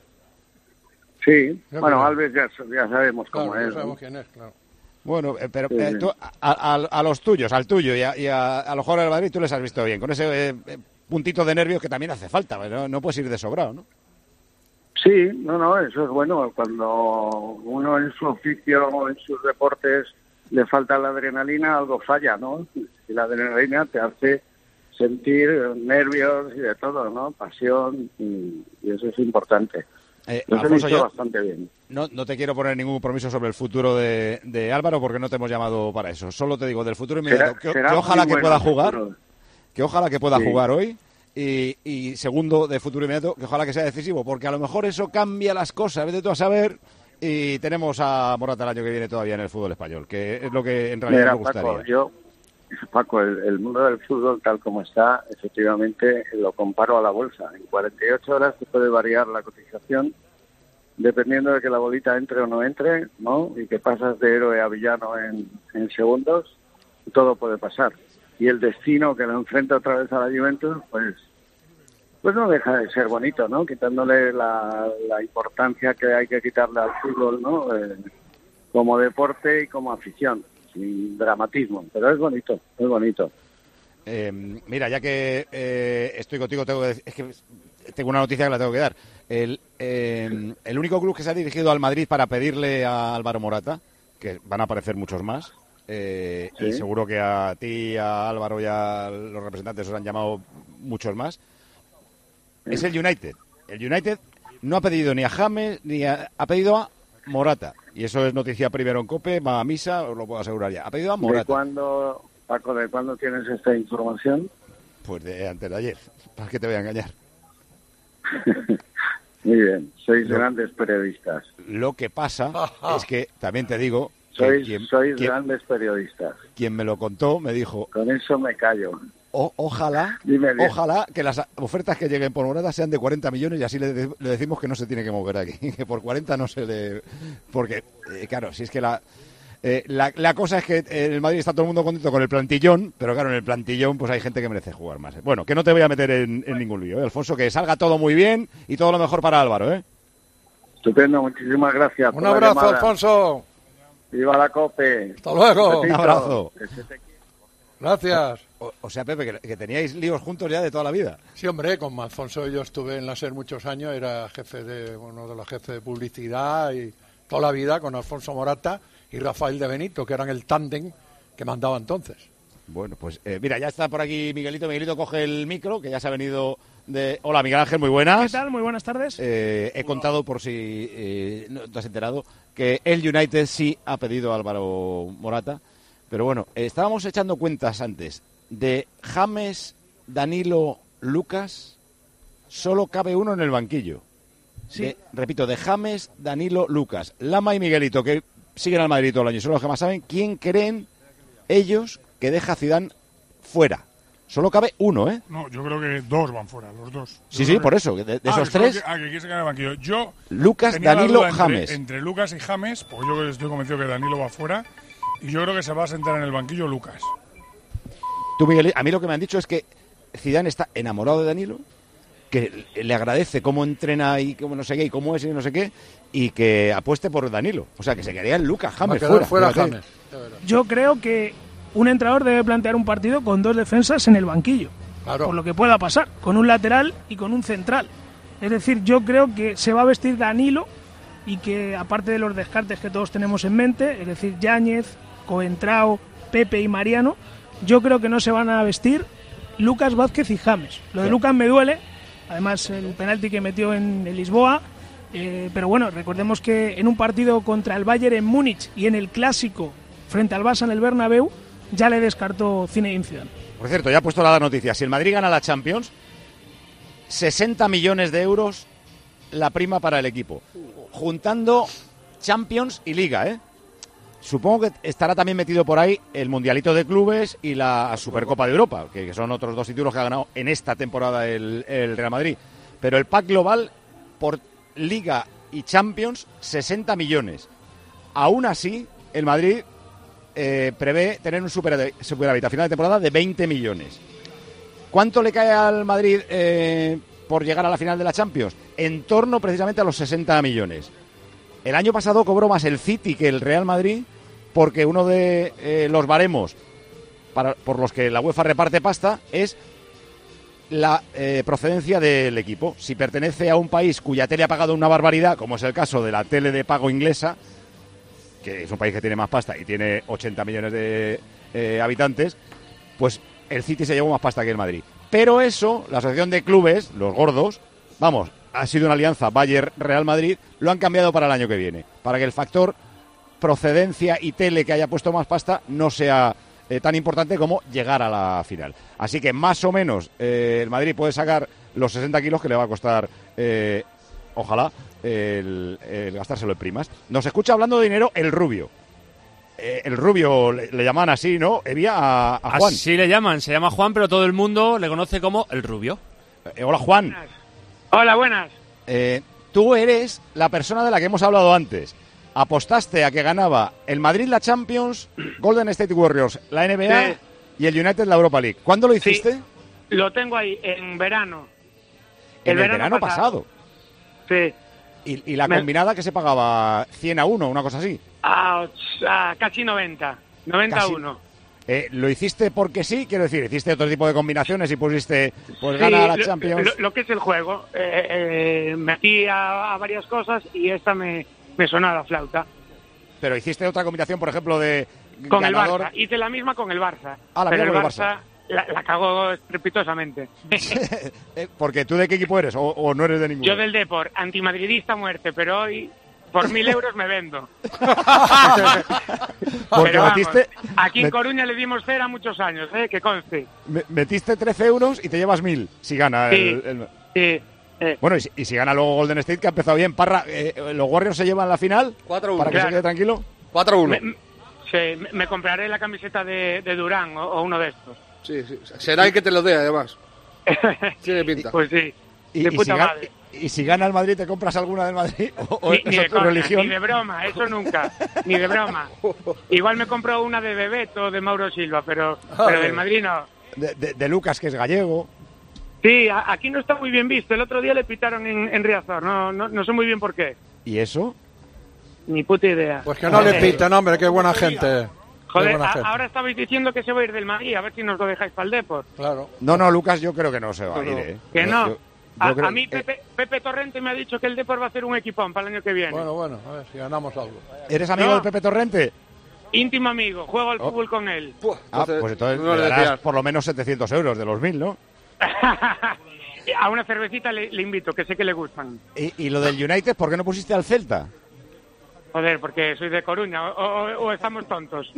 Sí, bueno, Alves ya sabemos cómo es. Ya sabemos quién es, claro. Bueno, pero tú, a los tuyos, al tuyo y a los jugadores del Madrid, tú les has visto bien, con ese puntito de nervios que también hace falta, no puedes ir de sobrado, ¿no? Sí, no, eso es bueno. Cuando uno en su oficio o en sus deportes le falta la adrenalina, algo falla, ¿no? Y la adrenalina te hace sentir nervios y de todo, ¿no? Pasión, y eso es importante. Alfonso, he visto bastante bien. No te quiero poner ningún compromiso sobre el futuro de Álvaro porque no te hemos llamado para eso. Solo te digo del futuro inmediato que ojalá que pueda jugar, que ojalá que pueda jugar hoy y segundo, de futuro inmediato, que ojalá que sea decisivo, porque a lo mejor eso cambia las cosas, vete tú a saber, y tenemos a Morata el año que viene todavía en el fútbol español, que es lo que en realidad me gustaría. Paco, yo Paco, el mundo del fútbol tal como está, efectivamente lo comparo a la bolsa. En 48 horas se puede variar la cotización dependiendo de que la bolita entre o no entre, ¿no? Y que pasas de héroe a villano en segundos, todo puede pasar. Y el destino que lo enfrenta otra vez a la Juventus, pues no deja de ser bonito, ¿no? Quitándole la importancia que hay que quitarle al fútbol, ¿no? Como deporte y como afición, sin dramatismo, pero es bonito, es bonito. Mira, ya que estoy contigo, es que tengo una noticia que la tengo que dar. El único club que se ha dirigido al Madrid para pedirle a Álvaro Morata, que van a aparecer muchos más, y seguro que a ti, a Álvaro y a los representantes os han llamado muchos más, es el United. El United no ha pedido ni a James, ha pedido a Morata. Y eso es noticia primero en COPE, va a misa, os lo puedo asegurar ya. Ha pedido a Morata. ¿De cuándo, Paco, de cuándo tienes esta información? Pues antes de ayer, ¿para qué te voy a engañar? Muy bien, sois grandes periodistas. Lo que pasa es que, también te digo... Sois grandes periodistas. Quien me lo contó me dijo... Con eso me callo. Ojalá que las ofertas que lleguen por Morata sean de 40 millones y así le decimos que no se tiene que mover aquí, que por 40 no se le... Porque, claro, si es que la cosa es que en el Madrid está todo el mundo contento con el plantillón, pero claro, en el plantillón pues hay gente que merece jugar más. Bueno, que no te voy a meter en ningún lío, Alfonso, que salga todo muy bien y todo lo mejor para Álvaro, Estupendo, muchísimas gracias. Un abrazo, Alfonso. ¡Viva la COPE! ¡Hasta luego! Repito, un abrazo. Gracias. O sea, Pepe, que teníais líos juntos ya de toda la vida. Sí, hombre, con Alfonso yo estuve en la SER muchos años, era uno de los jefes de publicidad y toda la vida con Alfonso Morata y Rafael de Benito, que eran el tándem que mandaba entonces. Bueno, pues mira, ya está por aquí Miguelito. Miguelito coge el micro, que ya se ha venido de... Hola, Miguel Ángel, muy buenas. ¿Qué tal? Muy buenas tardes. He contado, por si no te has enterado, que el United sí ha pedido a Álvaro Morata. Pero bueno, estábamos echando cuentas antes. De James, Danilo, Lucas, solo cabe uno en el banquillo. Sí. Repito, de James, Danilo, Lucas. Lama y Miguelito, que siguen al Madrid todo el año, son los que más saben. ¿Quién creen ellos que deja a Zidane fuera? Solo cabe uno, ¿eh? No, yo creo que dos van fuera, los dos. Sí, por eso, de esos tres. Que quiere sacar el banquillo. Yo Lucas, Danilo, James. Entre Lucas y James, pues yo estoy convencido que Danilo va fuera. Y yo creo que se va a sentar en el banquillo Lucas. Tú, Miguel, a mí lo que me han dicho es que Zidane está enamorado de Danilo, que le agradece cómo entrena y cómo no sé qué, y cómo es y no sé qué, y que apueste por Danilo. O sea, que se quedaría en Lucas, James fuera James. Yo creo que un entrenador debe plantear un partido con dos defensas en el banquillo. Claro. Por lo que pueda pasar, con un lateral y con un central. Es decir, yo creo que se va a vestir Danilo y que, aparte de los descartes que todos tenemos en mente, es decir, Yáñez, Coentrao, Pepe y Mariano, yo creo que no se van a vestir Lucas Vázquez y James. Lo de Lucas me duele, además el penalti que metió en Lisboa, pero bueno, recordemos que en un partido contra el Bayern en Múnich y en el Clásico frente al Barça en el Bernabéu, ya le descartó Zinedine Zidane. Por cierto, ya ha puesto la noticia, si el Madrid gana la Champions, 60 millones de euros la prima para el equipo, juntando Champions y Liga, Supongo que estará también metido por ahí el Mundialito de Clubes y la Supercopa de Europa, que son otros dos títulos que ha ganado en esta temporada el Real Madrid. Pero el pack global por Liga y Champions, 60 millones. Aún así, el Madrid prevé tener un superávit a final de temporada de 20 millones. ¿Cuánto le cae al Madrid por llegar a la final de la Champions? En torno precisamente a los 60 millones. El año pasado cobró más el City que el Real Madrid porque uno de los baremos por los que la UEFA reparte pasta es la procedencia del equipo. Si pertenece a un país cuya tele ha pagado una barbaridad, como es el caso de la tele de pago inglesa, que es un país que tiene más pasta y tiene 80 millones de habitantes, pues el City se llevó más pasta que el Madrid. Pero eso, la asociación de clubes, los gordos, vamos, ha sido una alianza Bayern-Real Madrid, lo han cambiado para el año que viene, para que el factor procedencia y tele que haya puesto más pasta no sea tan importante como llegar a la final. Así que más o menos el Madrid puede sacar los 60 kilos que le va a costar, ojalá, el gastárselo en primas. Nos escucha hablando de dinero el Rubio. el rubio, le llaman así, ¿no? Evia a Juan. Así le llaman, se llama Juan, pero todo el mundo le conoce como el rubio. Hola, Juan. Hola, buenas. Tú eres la persona de la que hemos hablado antes. Apostaste a que ganaba el Madrid la Champions, Golden State Warriors la NBA y el United la Europa League. ¿Cuándo lo hiciste? Sí, lo tengo ahí, en verano. El verano pasado. Sí. ¿Y la combinada que se pagaba 100-1, una cosa así? Casi 90-1. ¿Lo hiciste porque sí? Quiero decir, ¿hiciste otro tipo de combinaciones y pusiste, pues gana la Champions? Lo que es el juego. Metí a varias cosas y esta me sonó a la flauta. Pero hiciste otra combinación, por ejemplo, de con ganador... el Barça. Hice la misma con el Barça. Pero el Barça la cagó estrepitosamente. Porque ¿tú de qué equipo eres o no eres de ninguno? Yo del Depor, antimadridista a muerte, pero hoy por 1.000 euros me vendo. Porque pero metiste... Aquí en Coruña le dimos cera muchos años, que conste. Metiste 13 euros y te llevas 1.000 si gana Sí. Bueno, y si gana luego Golden State, que ha empezado bien. Parra, ¿los Warriors se llevan la final? 4-1. ¿Para que se quede tranquilo? 4-1. Me compraré la camiseta de Durán o uno de estos. Sí. Será el que te lo dé, además. Tiene pinta. Pues sí. De puta madre. ¿Y si gana el Madrid, te compras alguna del Madrid? ¿O ni de tu religión? Ni de broma, eso nunca. Ni de broma. Igual me compro una de Bebeto o de Mauro Silva, pero del Madrid no. De Lucas, que es gallego. Sí, aquí no está muy bien visto. El otro día le pitaron en Riazor. No sé muy bien por qué. ¿Y eso? Ni puta idea. Pues que no le piten, hombre, qué buena gente. Joder, ahora estabais diciendo que se va a ir del Madrid, a ver si nos lo dejáis para el Depor. Claro. No, Lucas, yo creo que no se va a ir, Que no. Yo a mí Pepe Torrente me ha dicho que el Depor va a hacer un equipón para el año que viene. Bueno, a ver si ganamos algo. ¿Eres amigo de Pepe Torrente? Íntimo amigo, juego al fútbol con él. Pues entonces le darás por lo menos 700 euros de los 1.000, ¿no? A una cervecita le invito, que sé que le gustan. ¿Y lo del United, por qué no pusiste al Celta? Joder, porque soy de Coruña, o estamos tontos.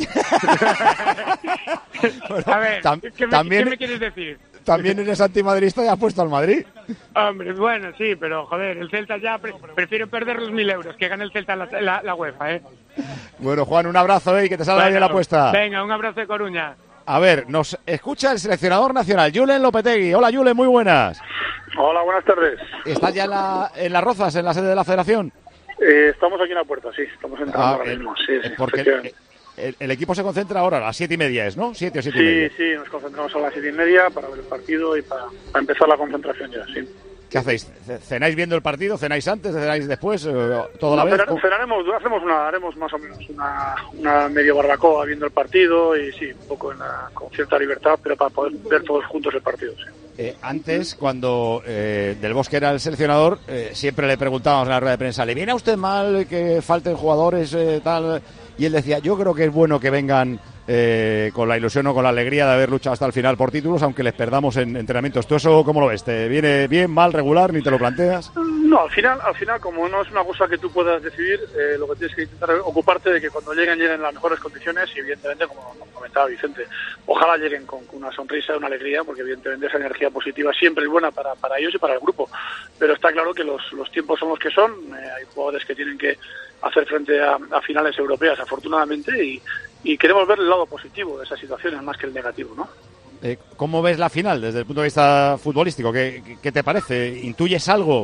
Bueno, a ver, ¿qué me quieres decir? También eres antimadrista y has puesto al Madrid. Hombre, bueno, sí, pero joder, el Celta ya prefiero perder los 1.000 euros que gane el Celta la UEFA, Bueno, Juan, un abrazo y que te salga bien la apuesta. Venga, un abrazo de Coruña. A ver, nos escucha el seleccionador nacional, Julen Lopetegui. Hola, Julen, muy buenas. Hola, buenas tardes. ¿Estás ya en Las Rozas, en la sede de la Federación? Estamos aquí en la puerta, sí, estamos entrando ahora mismo. Sí, porque el equipo se concentra ahora a las 7:30, ¿no? 7 o 7:30. Sí, nos concentramos a las 7:30 para ver el partido y para empezar la concentración ya, sí. ¿Qué hacéis? ¿Cenáis viendo el partido? ¿Cenáis antes? ¿Cenáis después? ¿Todo la vez? Haremos más o menos una medio barbacoa viendo el partido y sí, un poco con cierta libertad, pero para poder ver todos juntos el partido, sí. Antes, cuando Del Bosque era el seleccionador, siempre le preguntábamos en la rueda de prensa, ¿le viene a usted mal que falten jugadores tal? Y él decía, yo creo que es bueno que vengan con la ilusión o con la alegría de haber luchado hasta el final por títulos, aunque les perdamos en entrenamientos. ¿Tú eso cómo lo ves? ¿Te viene bien, mal, regular, ni te lo planteas? No, al final, como no es una cosa que tú puedas decidir, lo que tienes que intentar es ocuparte de que cuando lleguen en las mejores condiciones y evidentemente, como comentaba Vicente, ojalá lleguen con una sonrisa, una alegría, porque evidentemente esa energía positiva siempre es buena para ellos y para el grupo. Pero está claro que los tiempos son los que son, hay jugadores que tienen que hacer frente a finales europeas, afortunadamente, y queremos ver el lado positivo de esas situaciones más que el negativo, ¿no? ¿Cómo ves la final desde el punto de vista futbolístico? ¿Qué te parece? ¿Intuyes algo?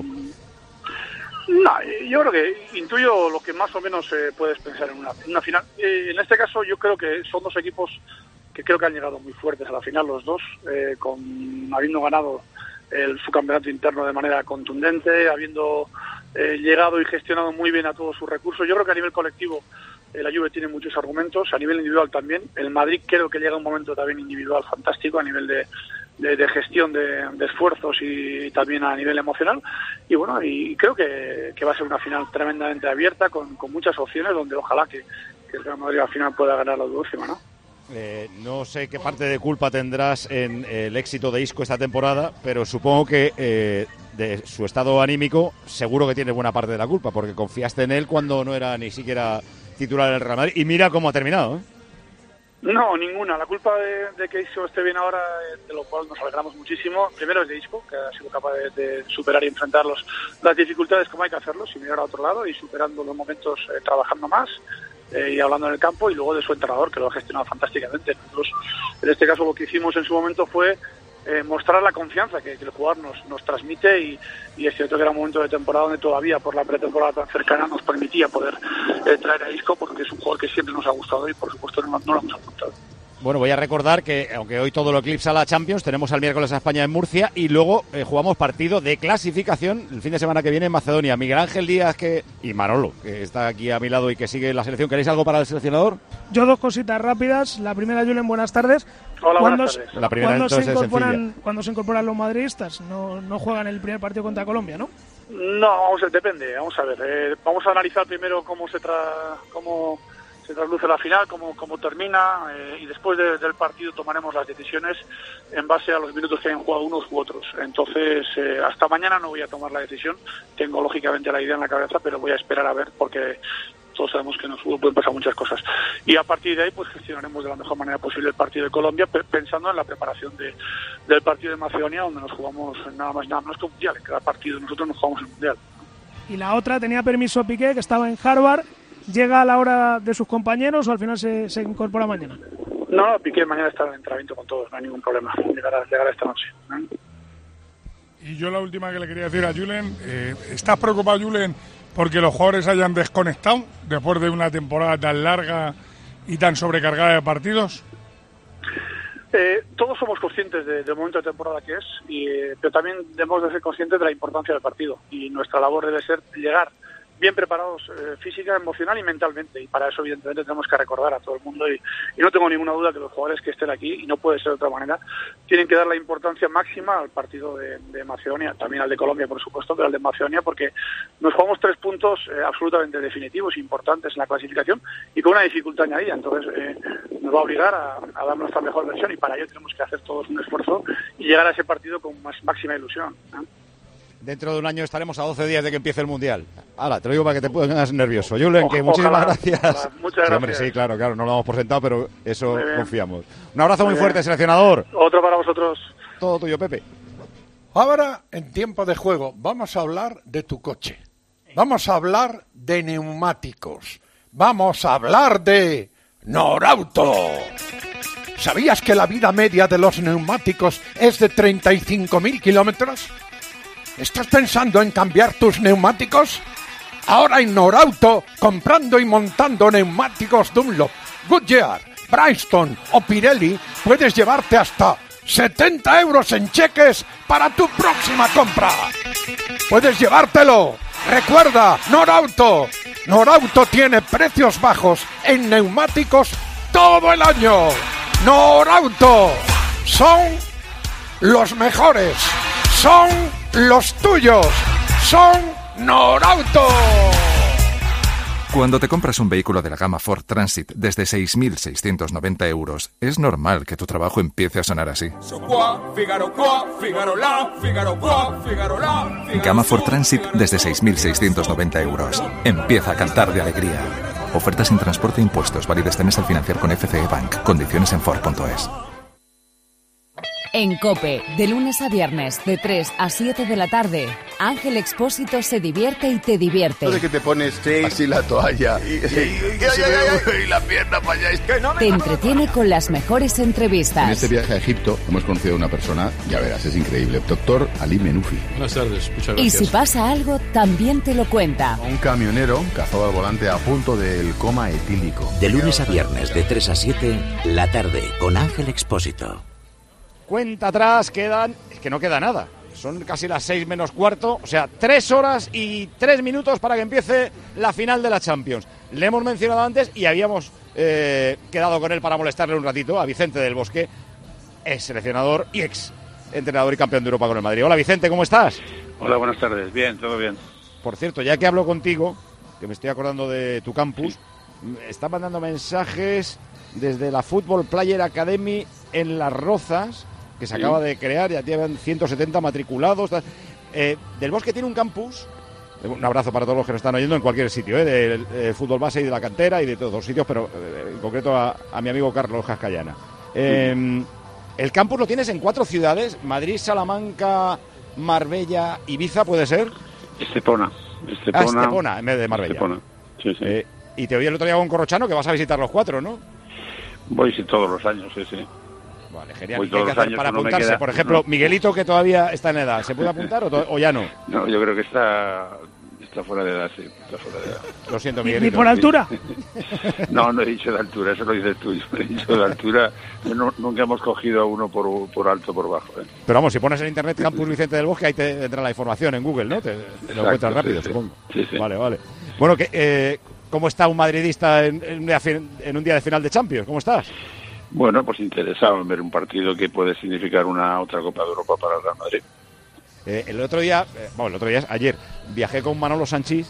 No, yo creo que intuyo lo que más o menos puedes pensar en una final. En este caso yo creo que son dos equipos que creo que han llegado muy fuertes a la final los dos, habiendo ganado su campeonato interno de manera contundente, habiendo llegado y gestionado muy bien a todos sus recursos. Yo creo que a nivel colectivo la Juve tiene muchos argumentos, a nivel individual también. El Madrid creo que llega a un momento también individual fantástico a nivel de gestión de esfuerzos y también a nivel emocional. Y bueno, y creo que va a ser una final tremendamente abierta con muchas opciones, donde ojalá que el Real Madrid al final pueda ganar la última, ¿no? No sé qué parte de culpa tendrás en el éxito de Isco esta temporada, pero supongo que de su estado anímico seguro que tiene buena parte de la culpa, porque confiaste en él cuando no era ni siquiera titular del Real Madrid, y mira cómo ha terminado, ¿eh? No, ninguna. La culpa de que Isco esté bien ahora, de lo cual nos alegramos muchísimo, primero es de Isco, que ha sido capaz de superar y enfrentar las dificultades como hay que hacerlo, sin mirar a otro lado y superando los momentos trabajando más. y hablando en el campo, y luego de su entrenador, que lo ha gestionado fantásticamente. Nosotros, en este caso, lo que hicimos en su momento fue mostrar la confianza que el jugador nos transmite, y es cierto que era un momento de temporada donde todavía por la pretemporada tan cercana nos permitía poder traer a Isco, porque es un jugador que siempre nos ha gustado y por supuesto no lo hemos apuntado. Bueno, voy a recordar que, aunque hoy todo lo eclipsa la Champions, tenemos al miércoles a España en Murcia y luego jugamos partido de clasificación el fin de semana que viene en Macedonia. Miguel Ángel Díaz y Manolo, que está aquí a mi lado y que sigue la selección. ¿Queréis algo para el seleccionador? Yo 2 cositas rápidas. La primera, Julen, buenas tardes. Hola, buenas tardes. La primera entonces es sencilla. ¿Cuándo se incorporan los madridistas? No juegan el primer partido contra Colombia, ¿no? No, depende. Vamos a ver. Vamos a analizar primero cómo se trasluce la final, cómo termina, y después del partido tomaremos las decisiones en base a los minutos que hayan jugado unos u otros. Entonces, hasta mañana no voy a tomar la decisión. Tengo lógicamente la idea en la cabeza, pero voy a esperar a ver, porque todos sabemos que en el fútbol pueden pasar muchas cosas. Y a partir de ahí, pues gestionaremos de la mejor manera posible el partido de Colombia, pensando en la preparación del partido de Macedonia, donde nos jugamos nada más que un mundial. En cada partido nosotros nos jugamos el mundial. Y la otra, tenía permiso Piqué, que estaba en Harvard. ¿Llega a la hora de sus compañeros o al final se incorpora mañana? No, Piqué mañana está en entrenamiento con todos, no hay ningún problema. Llegará esta noche. Y yo la última que le quería decir a Julen, ¿estás preocupado, Julen, porque los jugadores hayan desconectado después de una temporada tan larga y tan sobrecargada de partidos? Todos somos conscientes del momento de temporada que es, pero también debemos de ser conscientes de la importancia del partido, y nuestra labor debe ser llegar bien preparados física, emocional y mentalmente, y para eso evidentemente tenemos que recordar a todo el mundo, y no tengo ninguna duda que los jugadores que estén aquí, y no puede ser de otra manera, tienen que dar la importancia máxima al partido de Macedonia, también al de Colombia por supuesto, pero al de Macedonia, porque nos jugamos 3 puntos absolutamente definitivos, importantes en la clasificación y con una dificultad añadida. Entonces nos va a obligar a dar nuestra mejor versión, y para ello tenemos que hacer todos un esfuerzo y llegar a ese partido con máxima ilusión, ¿eh? Dentro de un año estaremos a 12 días de que empiece el Mundial. Ahora, te lo digo para que te pongas nervioso. Julen, que muchísimas gracias. Ojalá. Muchas gracias. Sí, hombre, sí, claro, no lo damos por sentado, pero eso confiamos. Un abrazo muy fuerte, seleccionador. Otro para vosotros. Todo tuyo, Pepe. Ahora, en tiempo de juego, vamos a hablar de tu coche. Vamos a hablar de neumáticos. Vamos a hablar de Norauto. ¿Sabías que la vida media de los neumáticos es de 35.000 kilómetros? ¿Estás pensando en cambiar tus neumáticos? Ahora en Norauto, comprando y montando neumáticos Dunlop, Goodyear, Bridgestone o Pirelli, puedes llevarte hasta 70 euros en cheques para tu próxima compra. Puedes llevártelo. Recuerda, Norauto. Norauto tiene precios bajos en neumáticos todo el año. Norauto. Son los mejores. Son los tuyos. Son Norauto. Cuando te compras un vehículo de la gama Ford Transit desde 6.690 euros, es normal que tu trabajo empiece a sonar así. Gama Ford Transit desde 6.690 euros. Empieza a cantar de alegría. Ofertas sin transporte e impuestos. Válido este mes al financiar con FCE Bank. Condiciones en Ford.es. En COPE, de lunes a viernes, de 3 a 7 de la tarde, Ángel Expósito se divierte y te divierte. De que te pones así la toalla y la pierna para allá. Te entretiene con las mejores entrevistas. En este viaje a Egipto hemos conocido a una persona, ya verás, es increíble, doctor Ali Menufi. Buenas tardes, muchas gracias. Y si pasa algo, también te lo cuenta. Un camionero cazado al volante a punto del coma etílico. De lunes a viernes, de 3 a 7, la tarde, con Ángel Expósito. Cuenta atrás, es que no queda nada. Son casi las 6 menos cuarto, o sea, 3 horas y 3 minutos para que empiece la final de la Champions. Le hemos mencionado antes y habíamos quedado con él para molestarle un ratito, a Vicente del Bosque, ex seleccionador y ex entrenador y campeón de Europa con el Madrid. Hola Vicente, ¿cómo estás? Hola, buenas tardes, bien, todo bien. Por cierto, ya que hablo contigo, que me estoy acordando de tu campus, me están mandando mensajes desde la Football Player Academy en Las Rozas, que se acaba de crear, ya tienen 170 matriculados. Del Bosque tiene un campus, un abrazo para todos los que nos están oyendo en cualquier sitio, del fútbol base y de la cantera y de todos los sitios, pero en concreto a mi amigo Carlos Cascallana. El campus lo tienes en 4 ciudades, Madrid, Salamanca, Marbella, Ibiza, ¿puede ser? Estepona en vez de Marbella. Estepona, sí. Y te oí el otro día con Corrochano que vas a visitar los 4, ¿no? Voy todos los años, sí. Vale, genial. ¿Y qué hay que hacer para apuntarse? Por ejemplo, Miguelito, que todavía está en edad, ¿se puede apuntar o ya no? No, yo creo que está fuera de edad, sí. Está fuera de edad. Lo siento, Miguelito. ¿Ni por altura? No he dicho de altura, eso lo dices tú. Yo he dicho de altura. Nunca hemos cogido a uno por alto o por bajo. Pero vamos, si pones en internet Campus Vicente del Bosque, ahí te entra la información en Google, ¿no? Te lo encuentras rápido, supongo. Sí. Vale. Bueno, ¿cómo está un madridista en un día de final de Champions? ¿Cómo estás? Bueno, pues interesado en ver un partido que puede significar una otra Copa de Europa para el Real Madrid. El otro día, ayer, viajé con Manolo Sanchís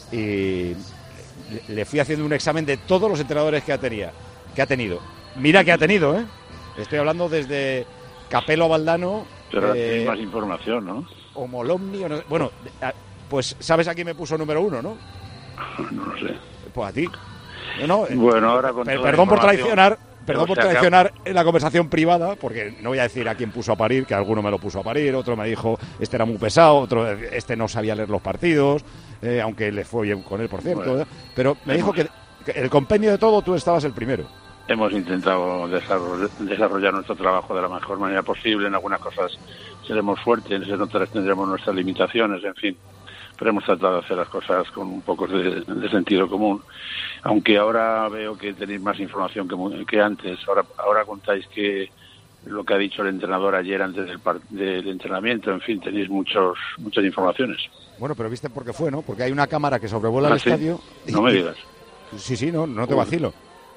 y le fui haciendo un examen de todos los entrenadores que ha tenido. Mira que ha tenido, ¿eh? Estoy hablando desde Capello a Valdano. Pero tienes más información, ¿no? O Molomni, bueno, pues sabes a quién me puso número 1, ¿no? No lo sé. Pues a ti. No, bueno, ahora con perdón por traicionar. Perdón por traicionar en la conversación privada, porque no voy a decir a quién puso a parir, que alguno me lo puso a parir, otro me dijo este era muy pesado, otro este no sabía leer los partidos, aunque le fue bien con él, por cierto. Bueno, pero me dijo que el compendio de todo tú estabas el primero. Hemos intentado desarrollar nuestro trabajo de la mejor manera posible. En algunas cosas seremos fuertes, en otras tendremos nuestras limitaciones, en fin. Pero hemos tratado de hacer las cosas con un poco de sentido común. Aunque ahora veo que tenéis más información que antes. Ahora contáis que lo que ha dicho el entrenador ayer antes del entrenamiento. En fin, tenéis muchas informaciones. Bueno, pero viste por qué fue, ¿no? Porque hay una cámara que sobrevuela el estadio. No me digas. Sí, no te vacilo.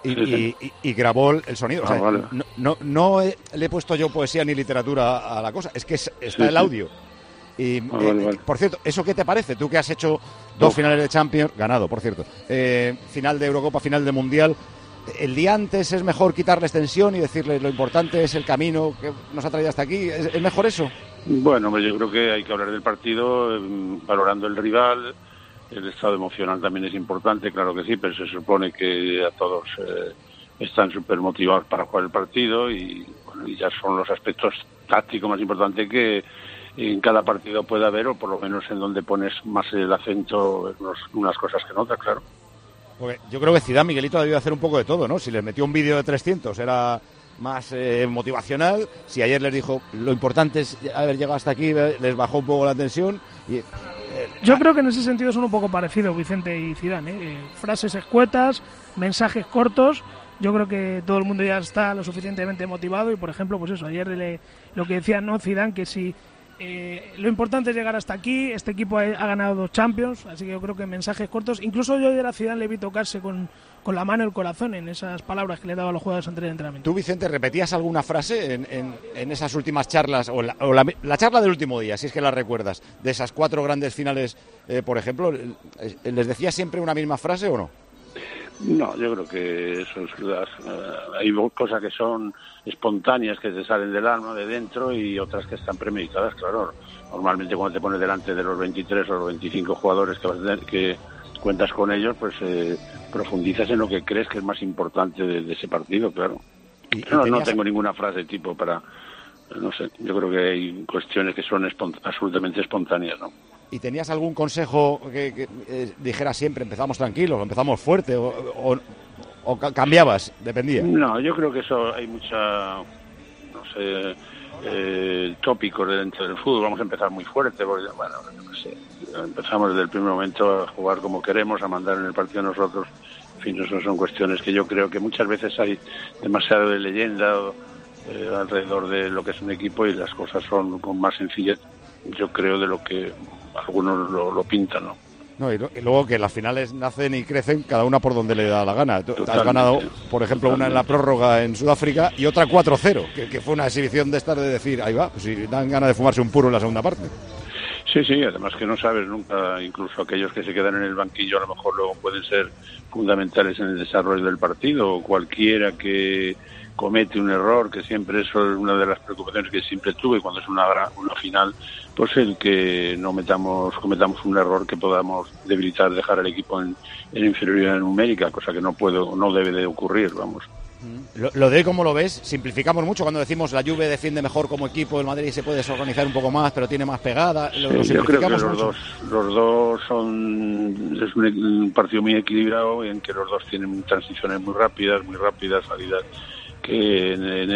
Y grabó el sonido. O sea, vale. No le he puesto yo poesía ni literatura a la cosa. Es que está el audio. Y vale. Por cierto, ¿eso qué te parece? Tú que has hecho 2 finales de Champions, ganado, por cierto, final de Eurocopa, final de Mundial, ¿el día antes es mejor quitarles tensión y decirles lo importante es el camino que nos ha traído hasta aquí? ¿Es mejor eso? Bueno, yo creo que hay que hablar del partido valorando el rival. El estado emocional también es importante, claro que sí, pero se supone que a todos están súper motivados para jugar el partido y ya son los aspectos tácticos más importantes que en cada partido puede haber, o por lo menos en donde pones más el acento en unas cosas que en otras, claro. Porque yo creo que Zidane, Miguelito, ha debido hacer un poco de todo, ¿no? Si les metió un vídeo de 300 era más motivacional, si ayer les dijo lo importante es haber llegado hasta aquí, les bajó un poco la tensión. Yo creo que en ese sentido son un poco parecidos Vicente y Zidane, frases escuetas, mensajes cortos. Yo creo que todo el mundo ya está lo suficientemente motivado y, por ejemplo, pues eso, ayer lo que decía, ¿no? Zidane, que si lo importante es llegar hasta aquí, este equipo ha ganado 2 Champions, así que yo creo que mensajes cortos. Incluso yo ayer a Zidane le vi tocarse con la mano el corazón en esas palabras que le daba a los jugadores antes del entrenamiento. ¿Tú, Vicente, repetías alguna frase en esas últimas charlas, o la charla del último día, si es que la recuerdas, de esas 4 grandes finales, por ejemplo, les decías siempre una misma frase o no? No, yo creo que eso hay cosas que son espontáneas, que te salen del alma, de dentro, y otras que están premeditadas, claro. Normalmente cuando te pones delante de los 23 o los 25 jugadores que cuentas con ellos, pues profundizas en lo que crees que es más importante de ese partido, claro. No tengo ninguna frase tipo para... No sé, yo creo que hay cuestiones que son absolutamente espontáneas, ¿no? ¿Y tenías algún consejo que dijera siempre empezamos tranquilos, empezamos fuerte o cambiabas? Dependía. No, yo creo que eso hay tópicos dentro del fútbol. Vamos a empezar muy fuerte porque, bueno, no sé, empezamos desde el primer momento a jugar como queremos, a mandar en el partido nosotros. En fin, eso son cuestiones que yo creo que muchas veces hay demasiado de leyenda alrededor de lo que es un equipo, y las cosas son con más sencillez, yo creo, de lo que algunos lo pintan, ¿no? No, y luego que las finales nacen y crecen cada una por donde le da la gana. Tú has ganado, por ejemplo, una en la prórroga en Sudáfrica y otra 4-0, que fue una exhibición de estas de decir, ahí va, pues si dan ganas de fumarse un puro en la segunda parte. Sí, además que no sabes nunca, incluso aquellos que se quedan en el banquillo a lo mejor luego pueden ser fundamentales en el desarrollo del partido, o cualquiera que comete un error, que siempre eso es una de las preocupaciones que siempre tuve cuando es una final, pues el que no cometamos un error que podamos debilitar, dejar al equipo en inferioridad numérica, cosa que no debe de ocurrir, vamos. Lo de hoy, ¿cómo lo ves? Simplificamos mucho cuando decimos la Juve defiende mejor como equipo, el Madrid se puede desorganizar un poco más, pero tiene más pegada. Yo creo que los dos son... Es un partido muy equilibrado en que los dos tienen transiciones muy rápidas, salidas, que en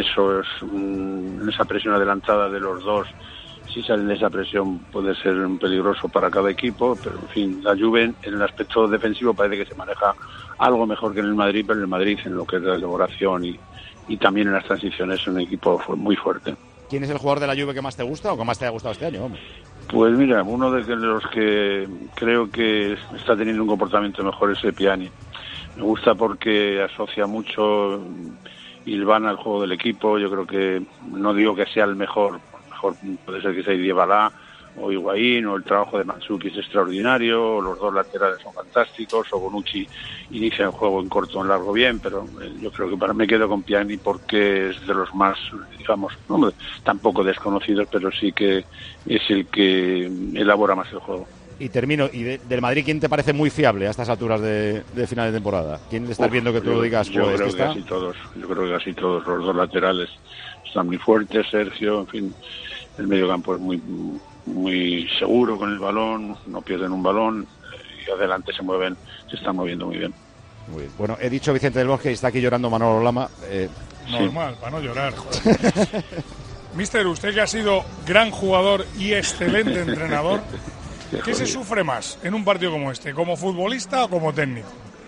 esa presión adelantada de los dos, si salen de esa presión puede ser peligroso para cada equipo, pero en fin, la Juve en el aspecto defensivo parece que se maneja algo mejor que en el Madrid, pero en el Madrid en lo que es la elaboración y también en las transiciones es un equipo muy fuerte. ¿Quién es el jugador de la Juve que más te gusta o que más te ha gustado este año? Vamos. Pues mira, uno de los que creo que está teniendo un comportamiento mejor es Pjanic. Me gusta porque asocia mucho y hilvana el juego del equipo. Yo creo que, no digo que sea el mejor puede ser que sea Dybala o Higuaín, o el trabajo de Mandzukic es extraordinario, o los dos laterales son fantásticos, o Bonucci inicia el juego en corto o en largo bien, pero yo creo que me quedo con Pjanic porque es de los más, digamos, no, tampoco desconocidos, pero sí que es el que elabora más el juego. Y termino, del Madrid, ¿quién te parece muy fiable a estas alturas de final de temporada? ¿Quién le estás viendo que tú lo digas? Yo creo que casi todos, los dos laterales están muy fuertes, Sergio, en fin, el mediocampo es muy seguro con el balón, no pierden un balón y adelante se están moviendo muy bien. Muy bien. Bueno, he dicho Vicente del Bosque y está aquí llorando Manolo Lama. Normal, para no llorar, joder. Mister, usted que ha sido gran jugador y excelente entrenador, ¿qué se sufre más en un partido como este? ¿Como futbolista o como técnico?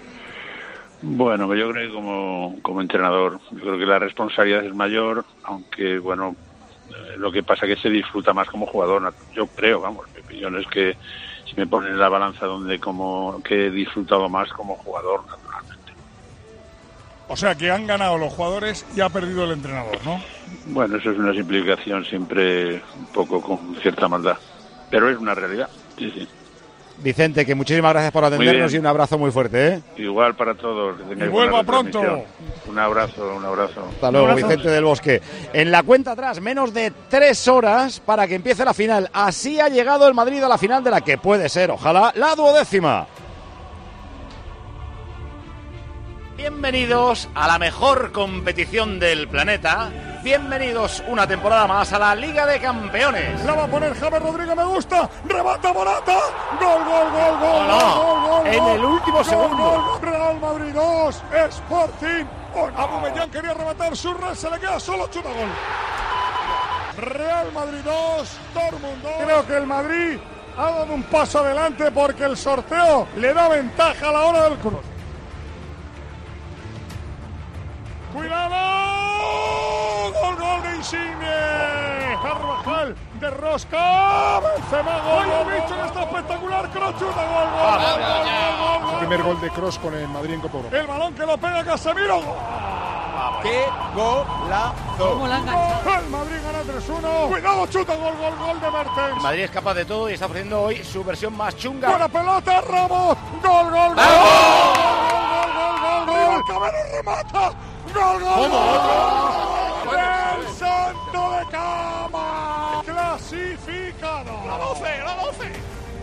Bueno, yo creo que como entrenador, yo creo que la responsabilidad es mayor, aunque bueno, lo que pasa es que se disfruta más como jugador. Yo creo, vamos, mi opinión es que si me ponen en la balanza que he disfrutado más como jugador, naturalmente. O sea, que han ganado los jugadores y ha perdido el entrenador, ¿no? Bueno, eso es una simplificación siempre un poco con cierta maldad, pero es una realidad, sí. Vicente, que muchísimas gracias por atendernos y un abrazo muy fuerte, ¿eh? Igual para todos. Y vuelva pronto. Un abrazo. Hasta luego, Vicente del Bosque. En la cuenta atrás, menos de 3 horas para que empiece la final. Así ha llegado el Madrid a la final de la que puede ser, ojalá, la 12ª. Bienvenidos a la mejor competición del planeta. Bienvenidos una temporada más a la Liga de Campeones. La va a poner James Rodríguez, me gusta. Remata Morata. Gol. Gol. En el último segundo. Real Madrid 2, Sporting. Aubameyang quería rematar, Surra se le queda solo, chuta gol. Real Madrid 2, Dortmund 2. Creo que el Madrid ha dado un paso adelante porque el sorteo le da ventaja a la hora del cruce. ¡Cuidado! ¡Gol de Insigne! Carvajal de rosca. Benzema, gol. Bicho, que está espectacular. Kroos chuta, gol. Primer gol de Kroos con el Madrid en Copa Europa. El balón que lo pega Casemiro. ¡Qué golazo! ¿Cómo la han ganado? El Madrid gana 3-1. Cuidado, chuta, gol de Mertens. El Madrid es capaz de todo y está ofreciendo hoy su versión más chunga. Buena pelota, Ramos. Gol. Gol. Cabero remata. ¡Gol! ¡El Santo de Cama! ¡Clasificado! ¡La 12!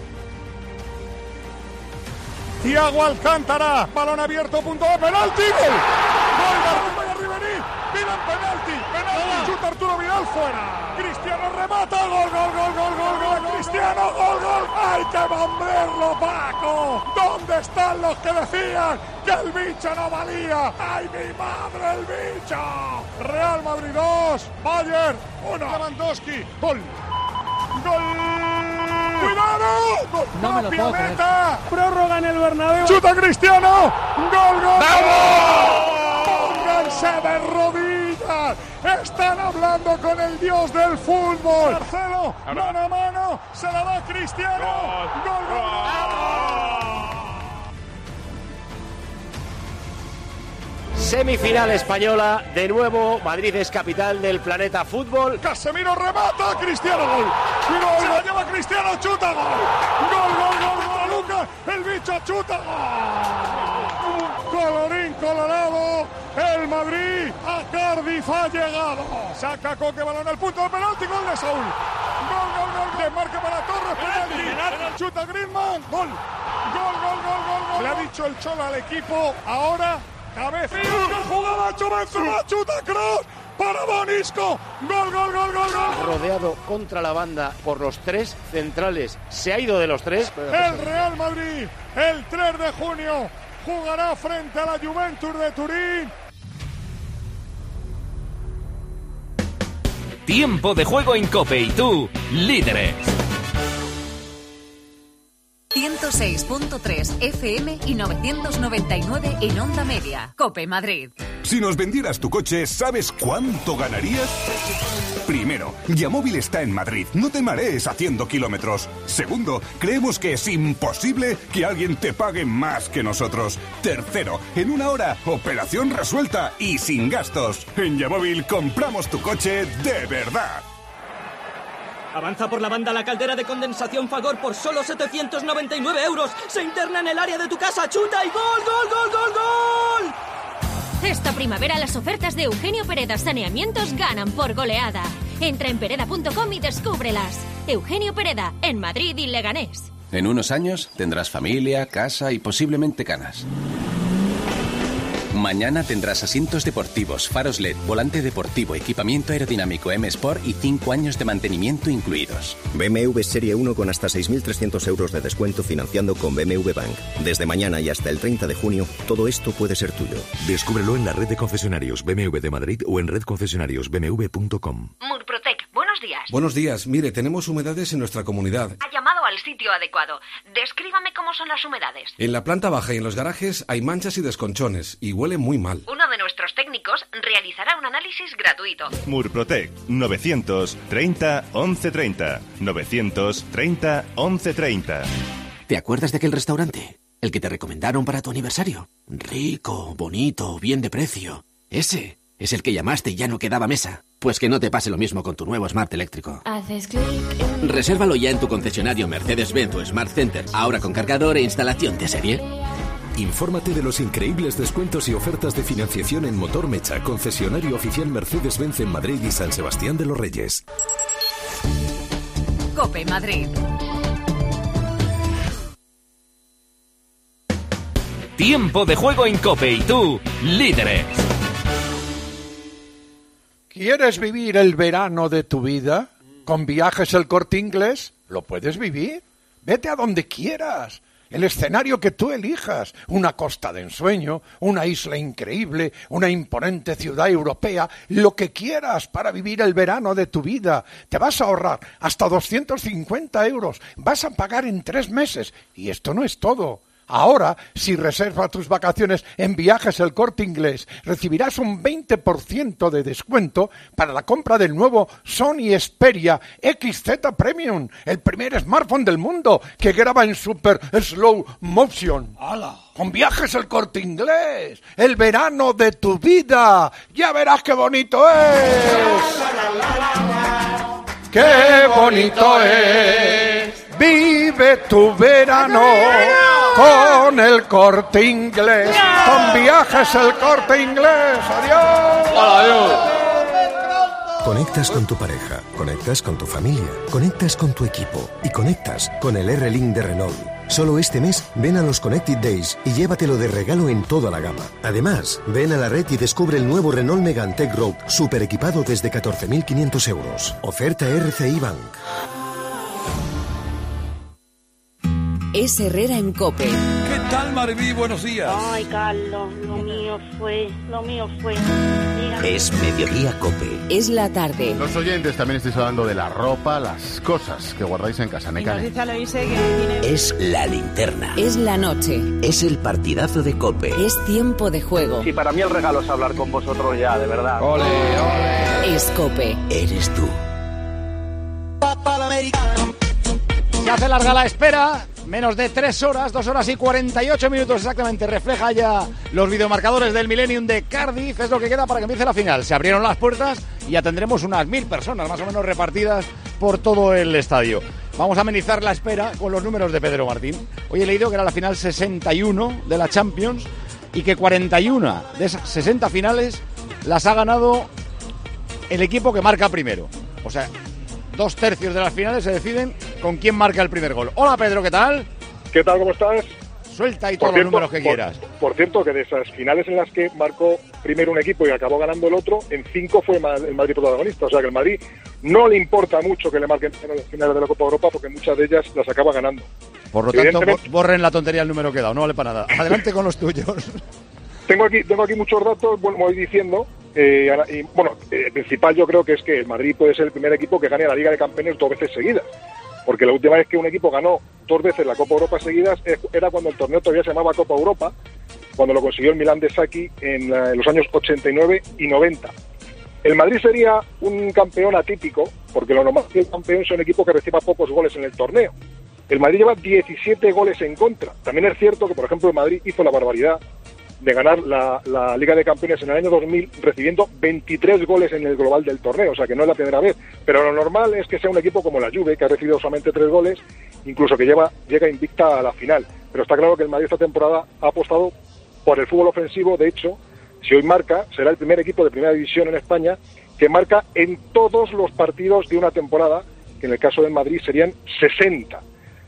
Thiago Alcántara, balón abierto, punto de penalti. ¡Gol de Ribery! ¡Piden penalti! ¡Chuta Arturo Vidal fuera! ¡Cristiano remata! ¡Gol! ¡Cristiano, gol! ¡Hay que banderlo, Paco! ¿Dónde están los que decían que el bicho no valía? ¡Ay, mi madre, el bicho! Real Madrid 2, Bayern 1. Lewandowski, gol. ¡Cuidado! ¡Gol! No me lo puedo creer. Prórroga en el Bernabéu. ¡Chuta Cristiano! ¡Gol! ¡Vamos! ¡Pónganse de rodillas! ¡Están hablando con el dios del fútbol! Marcelo, mano a mano, se la da Cristiano. ¡Gol! Semifinal española, de nuevo, Madrid es capital del planeta fútbol. Casemiro remata, Cristiano, gol. Se la lleva Cristiano, chuta, gol. Gol, Lucas, el bicho chuta, gol. Colorín colorado, el Madrid a Cardiff ha llegado. Saca Coque, balón al punto de penalti, gol de Saúl. Gol, desmarque para Torres, penalti. Chuta Griezmann, gol. Gol. Le ha dicho el Cholo al equipo, ahora cabeza. ¡Qué jugada Nacho, Benzema, chuta Kroos para Bonisco. Gol. Rodeado contra la banda por los 3 centrales. Se ha ido de los 3. El Real Madrid, el 3 de junio, jugará frente a la Juventus de Turín. Tiempo de juego en COPE y tú, líderes. 106.3 FM y 999 en Onda Media. COPE Madrid. Si nos vendieras tu coche, ¿sabes cuánto ganarías? Primero, Yamóvil está en Madrid. No te marees haciendo kilómetros. Segundo, creemos que es imposible que alguien te pague más que nosotros. Tercero, en 1 hora, operación resuelta y sin gastos. En Yamóvil compramos tu coche de verdad. Avanza por la banda la caldera de condensación Fagor por solo 799 euros. Se interna en el área de tu casa, chuta y ¡gol! Esta primavera las ofertas de Eugenio Pereda Saneamientos ganan por goleada. Entra en pereda.com y descúbrelas. Eugenio Pereda, en Madrid y Leganés. En unos años tendrás familia, casa y posiblemente canas. Mañana tendrás asientos deportivos, faros LED, volante deportivo, equipamiento aerodinámico M Sport y 5 años de mantenimiento incluidos. BMW Serie 1 con hasta 6.300 euros de descuento financiando con BMW Bank. Desde mañana y hasta el 30 de junio, todo esto puede ser tuyo. Descúbrelo en la red de concesionarios BMW de Madrid o en redconcesionariosbmw.com. Murprotec, buenos días. Buenos días. Mire, tenemos humedades en nuestra comunidad. Ha llamado al sitio adecuado. Descríbame cómo son las humedades. En la planta baja y en los garajes hay manchas y desconchones y huele muy mal. Uno de nuestros técnicos realizará un análisis gratuito. Murprotec, 930 1130. 930 1130. ¿Te acuerdas de aquel restaurante? El que te recomendaron para tu aniversario. Rico, bonito, bien de precio. Ese es el que llamaste y ya no quedaba mesa. Pues que no te pase lo mismo con tu nuevo Smart eléctrico. Haces clic. Resérvalo ya en tu concesionario Mercedes-Benz o Smart Center. Ahora con cargador e instalación de serie. Infórmate de los increíbles descuentos y ofertas de financiación en Motor Mecha, concesionario oficial Mercedes-Benz en Madrid y San Sebastián de los Reyes. COPE Madrid. Tiempo de juego en COPE y tú, líderes. ¿Quieres vivir el verano de tu vida? ¿Con Viajes El Corte Inglés? ¿Lo puedes vivir? Vete a donde quieras. El escenario que tú elijas, una costa de ensueño, una isla increíble, una imponente ciudad europea, lo que quieras para vivir el verano de tu vida. Te vas a ahorrar hasta 250 euros, vas a pagar en 3 meses y esto no es todo. Ahora, si reservas tus vacaciones en Viajes El Corte Inglés, recibirás un 20% de descuento para la compra del nuevo Sony Xperia XZ Premium, el primer smartphone del mundo que graba en super slow motion. ¡Hala! Con Viajes El Corte Inglés, el verano de tu vida. Ya verás qué bonito es. ¡Qué bonito es! Vive tu verano con El Corte Inglés, con Viajes El Corte Inglés. ¡Adiós! ¡Adiós! Conectas con tu pareja, conectas con tu familia, conectas con tu equipo y conectas con el R-Link de Renault. Solo este mes ven a los Connected Days y llévatelo de regalo en toda la gama. Además, ven a la red y descubre el nuevo Renault Megane Tech Road, super equipado desde 14.500 euros. Oferta RCI Bank. Es Herrera en COPE. ¿Qué tal, Maribí? Buenos días. Ay, Carlos, lo mío fue. Es Mediodía COPE. Es la tarde. Los oyentes también estáis hablando de la ropa, las cosas que guardáis en casa. Es la linterna. Es la noche. Es el partidazo de COPE. Es tiempo de juego. Sí, para mí el regalo es hablar con vosotros ya, de verdad. ¡Ole, ole! Es COPE. Eres tú. Se hace larga la espera. Menos de 3 horas, 2 horas y 48 minutos exactamente. Refleja ya los videomarcadores del Millennium de Cardiff. Es lo que queda para que empiece la final. Se abrieron las puertas y ya tendremos unas 1000 personas más o menos repartidas por todo el estadio. Vamos a amenizar la espera con los números de Pedro Martín. Hoy he leído que era la final 61 de la Champions y que 41 de esas 60 finales las ha ganado el equipo que marca primero. O sea, 2/3 de las finales se deciden con quién marca el primer gol. Hola Pedro, ¿qué tal? ¿Qué tal? ¿Cómo estás? Suelta ahí todos los números que quieras. Por cierto, que de esas finales en las que marcó primero un equipo y acabó ganando el otro, en 5 fue el Madrid protagonista. O sea que el Madrid no le importa mucho que le marquen en las finales de la Copa Europa porque muchas de ellas las acaba ganando. Por lo tanto, borren la tontería el número que he dado, no vale para nada. Adelante con los tuyos. Tengo aquí muchos datos, bueno, voy diciendo. El principal yo creo que es que el Madrid puede ser el primer equipo que gane la Liga de Campeones 2 veces seguidas. Porque la última vez que un equipo ganó 2 veces la Copa Europa seguidas era cuando el torneo todavía se llamaba Copa Europa, cuando lo consiguió el Milán de Sacchi en los años 89 y 90. El Madrid sería un campeón atípico, porque lo normal es que el campeón sea un equipo que reciba pocos goles en el torneo. El Madrid lleva 17 goles en contra. También es cierto que, por ejemplo, el Madrid hizo la barbaridad de ganar la Liga de Campeones en el año 2000 recibiendo 23 goles en el global del torneo, o sea que no es la primera vez, pero lo normal es que sea un equipo como la Juve, que ha recibido solamente 3 goles, incluso que llega invicta a la final. Pero está claro que el Madrid esta temporada ha apostado por el fútbol ofensivo. De hecho, si hoy marca, será el primer equipo de primera división en España que marca en todos los partidos de una temporada, que en el caso del Madrid serían 60.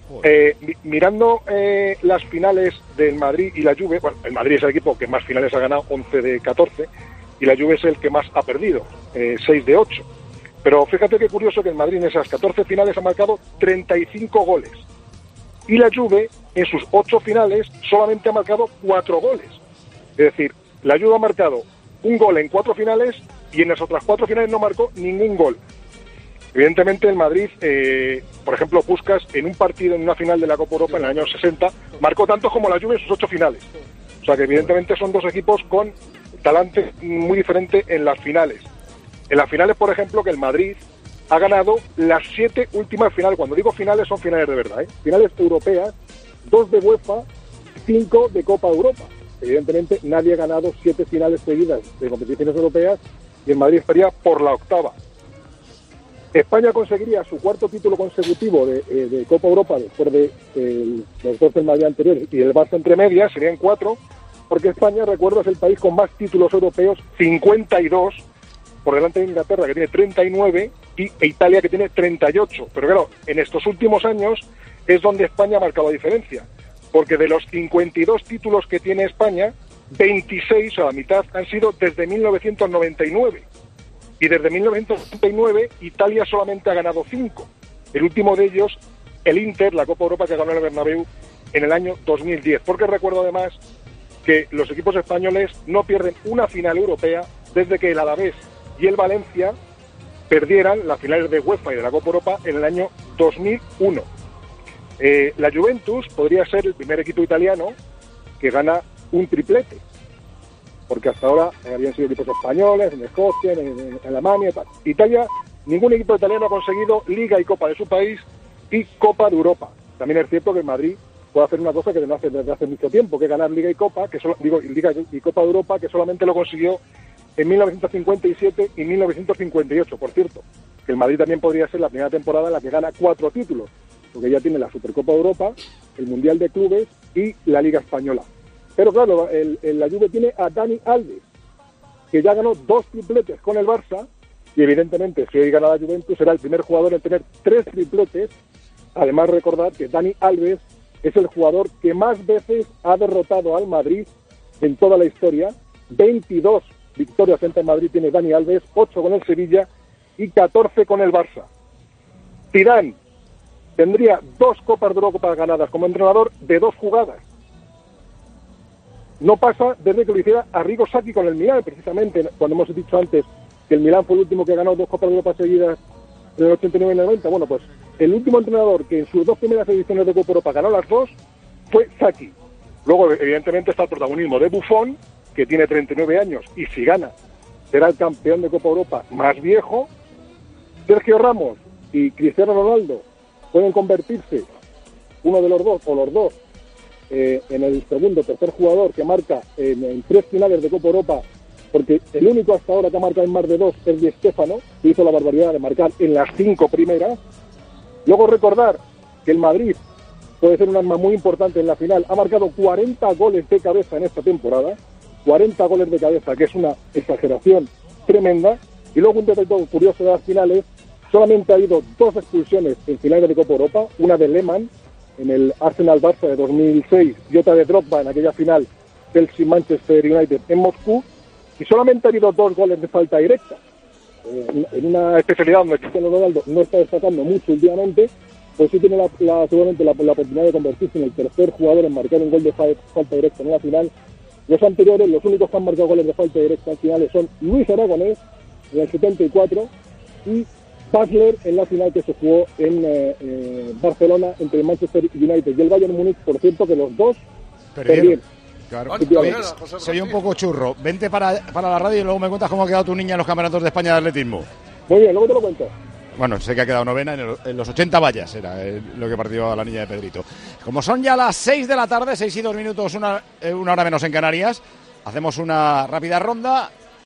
Mirando las finales del Madrid y la Juve, bueno, el Madrid es el equipo que más finales ha ganado, 11 de 14, y la Juve es el que más ha perdido, 6 de 8. Pero fíjate qué curioso que el Madrid en esas 14 finales ha marcado 35 goles, y la Juve en sus 8 finales solamente ha marcado 4 goles. Es decir, la Juve ha marcado un gol en 4 finales y en las otras 4 finales no marcó ningún gol. Evidentemente el Madrid, por ejemplo, Puskás en un partido en una final de la Copa Europa en el año 60 marcó tanto como la Juve en sus 8 finales. O sea que evidentemente son dos equipos con talante muy diferente en las finales. En las finales, por ejemplo, que el Madrid ha ganado las 7 últimas finales. Cuando digo finales, son finales de verdad, finales europeas, 2 de UEFA, 5 de Copa Europa. Evidentemente nadie ha ganado 7 finales seguidas de competiciones europeas y el Madrid estaría por la 8ª. España conseguiría su 4º título consecutivo de Copa Europa después de los 2 del Madrid anteriores y el Barça entre medias, serían 4, porque España, recuerdo, es el país con más títulos europeos, 52, por delante de Inglaterra, que tiene 39, e Italia, que tiene 38. Pero claro, en estos últimos años es donde España ha marcado la diferencia, porque de los 52 títulos que tiene España, 26, o la mitad, han sido desde 1999. Y desde 1999 Italia solamente ha ganado 5. El último de ellos, el Inter, la Copa Europa que ganó el Bernabéu en el año 2010. Porque recuerdo además que los equipos españoles no pierden una final europea desde que el Alavés y el Valencia perdieran las finales de UEFA y de la Copa Europa en el año 2001. La Juventus podría ser el primer equipo italiano que gana un triplete, porque hasta ahora habían sido equipos españoles, en Escocia, en Alemania, tal. Italia, ningún equipo italiano ha conseguido Liga y Copa de su país y Copa de Europa. También es cierto que el Madrid puede hacer una cosa que no hace desde hace mucho tiempo, que es ganar Liga y Copa, Liga y Copa de Europa, que solamente lo consiguió en 1957 y 1958. Por cierto, que el Madrid también podría ser la primera temporada en la que gana 4 títulos, porque ya tiene la Supercopa de Europa, el Mundial de Clubes y la Liga Española. Pero claro, la Juve tiene a Dani Alves, que ya ganó 2 tripletes con el Barça, y evidentemente si hoy gana la Juventus será el primer jugador en tener 3 tripletes. Además, recordad que Dani Alves es el jugador que más veces ha derrotado al Madrid en toda la historia. 22 victorias frente al Madrid tiene Dani Alves, 8 con el Sevilla y 14 con el Barça. Zidane tendría 2 Copas de Europa ganadas como entrenador de 2 jugadas. No pasa desde que lo hiciera Arrigo Sacchi con el Milán, precisamente, cuando hemos dicho antes que el Milán fue el último que ganó 2 Copas de Europa seguidas en el 89 y el 90. Bueno, pues el último entrenador que en sus 2 primeras ediciones de Copa Europa ganó las 2 fue Sacchi. Luego, evidentemente, está el protagonismo de Buffon, que tiene 39 años, y si gana, será el campeón de Copa Europa más viejo. Sergio Ramos y Cristiano Ronaldo pueden convertirse, uno de los dos, o los dos, en el segundo o tercer jugador que marca en 3 finales de Copa Europa, porque el único hasta ahora que ha marcado en más de 2 es Di Stéfano, que hizo la barbaridad de marcar en las 5 primeras. Luego recordar que el Madrid puede ser un arma muy importante en la final. Ha marcado 40 goles de cabeza en esta temporada, 40 goles de cabeza, que es una exageración tremenda. Y luego un detalle curioso de las finales: solamente ha habido 2 expulsiones en finales de Copa Europa, una de Lehmann en el Arsenal-Barça de 2006 y otra de Drogba en aquella final Chelsea-Manchester United en Moscú, y solamente ha habido 2 goles de falta directa. En una especialidad donde Cristiano Ronaldo no está destacando mucho últimamente, pues sí tiene seguramente la oportunidad de convertirse en el tercer jugador en marcar un gol de falta directa en una final. Los anteriores, los únicos que han marcado goles de falta directa en finales son Luis Aragonés en el 74 y Basler en la final que se jugó en Barcelona entre el Manchester United y el Bayern Múnich. Por cierto, que los dos perdieron. Claro. Oye, soy un poco churro. Vente para la radio y luego me cuentas cómo ha quedado tu niña en los campeonatos de España de atletismo. Muy bien, luego te lo cuento. Bueno, sé que ha quedado novena en los 80 vallas, era lo que partió la niña de Pedrito. Como son ya las 6 de la tarde, 6 y 2 minutos, una hora menos en Canarias, hacemos una rápida ronda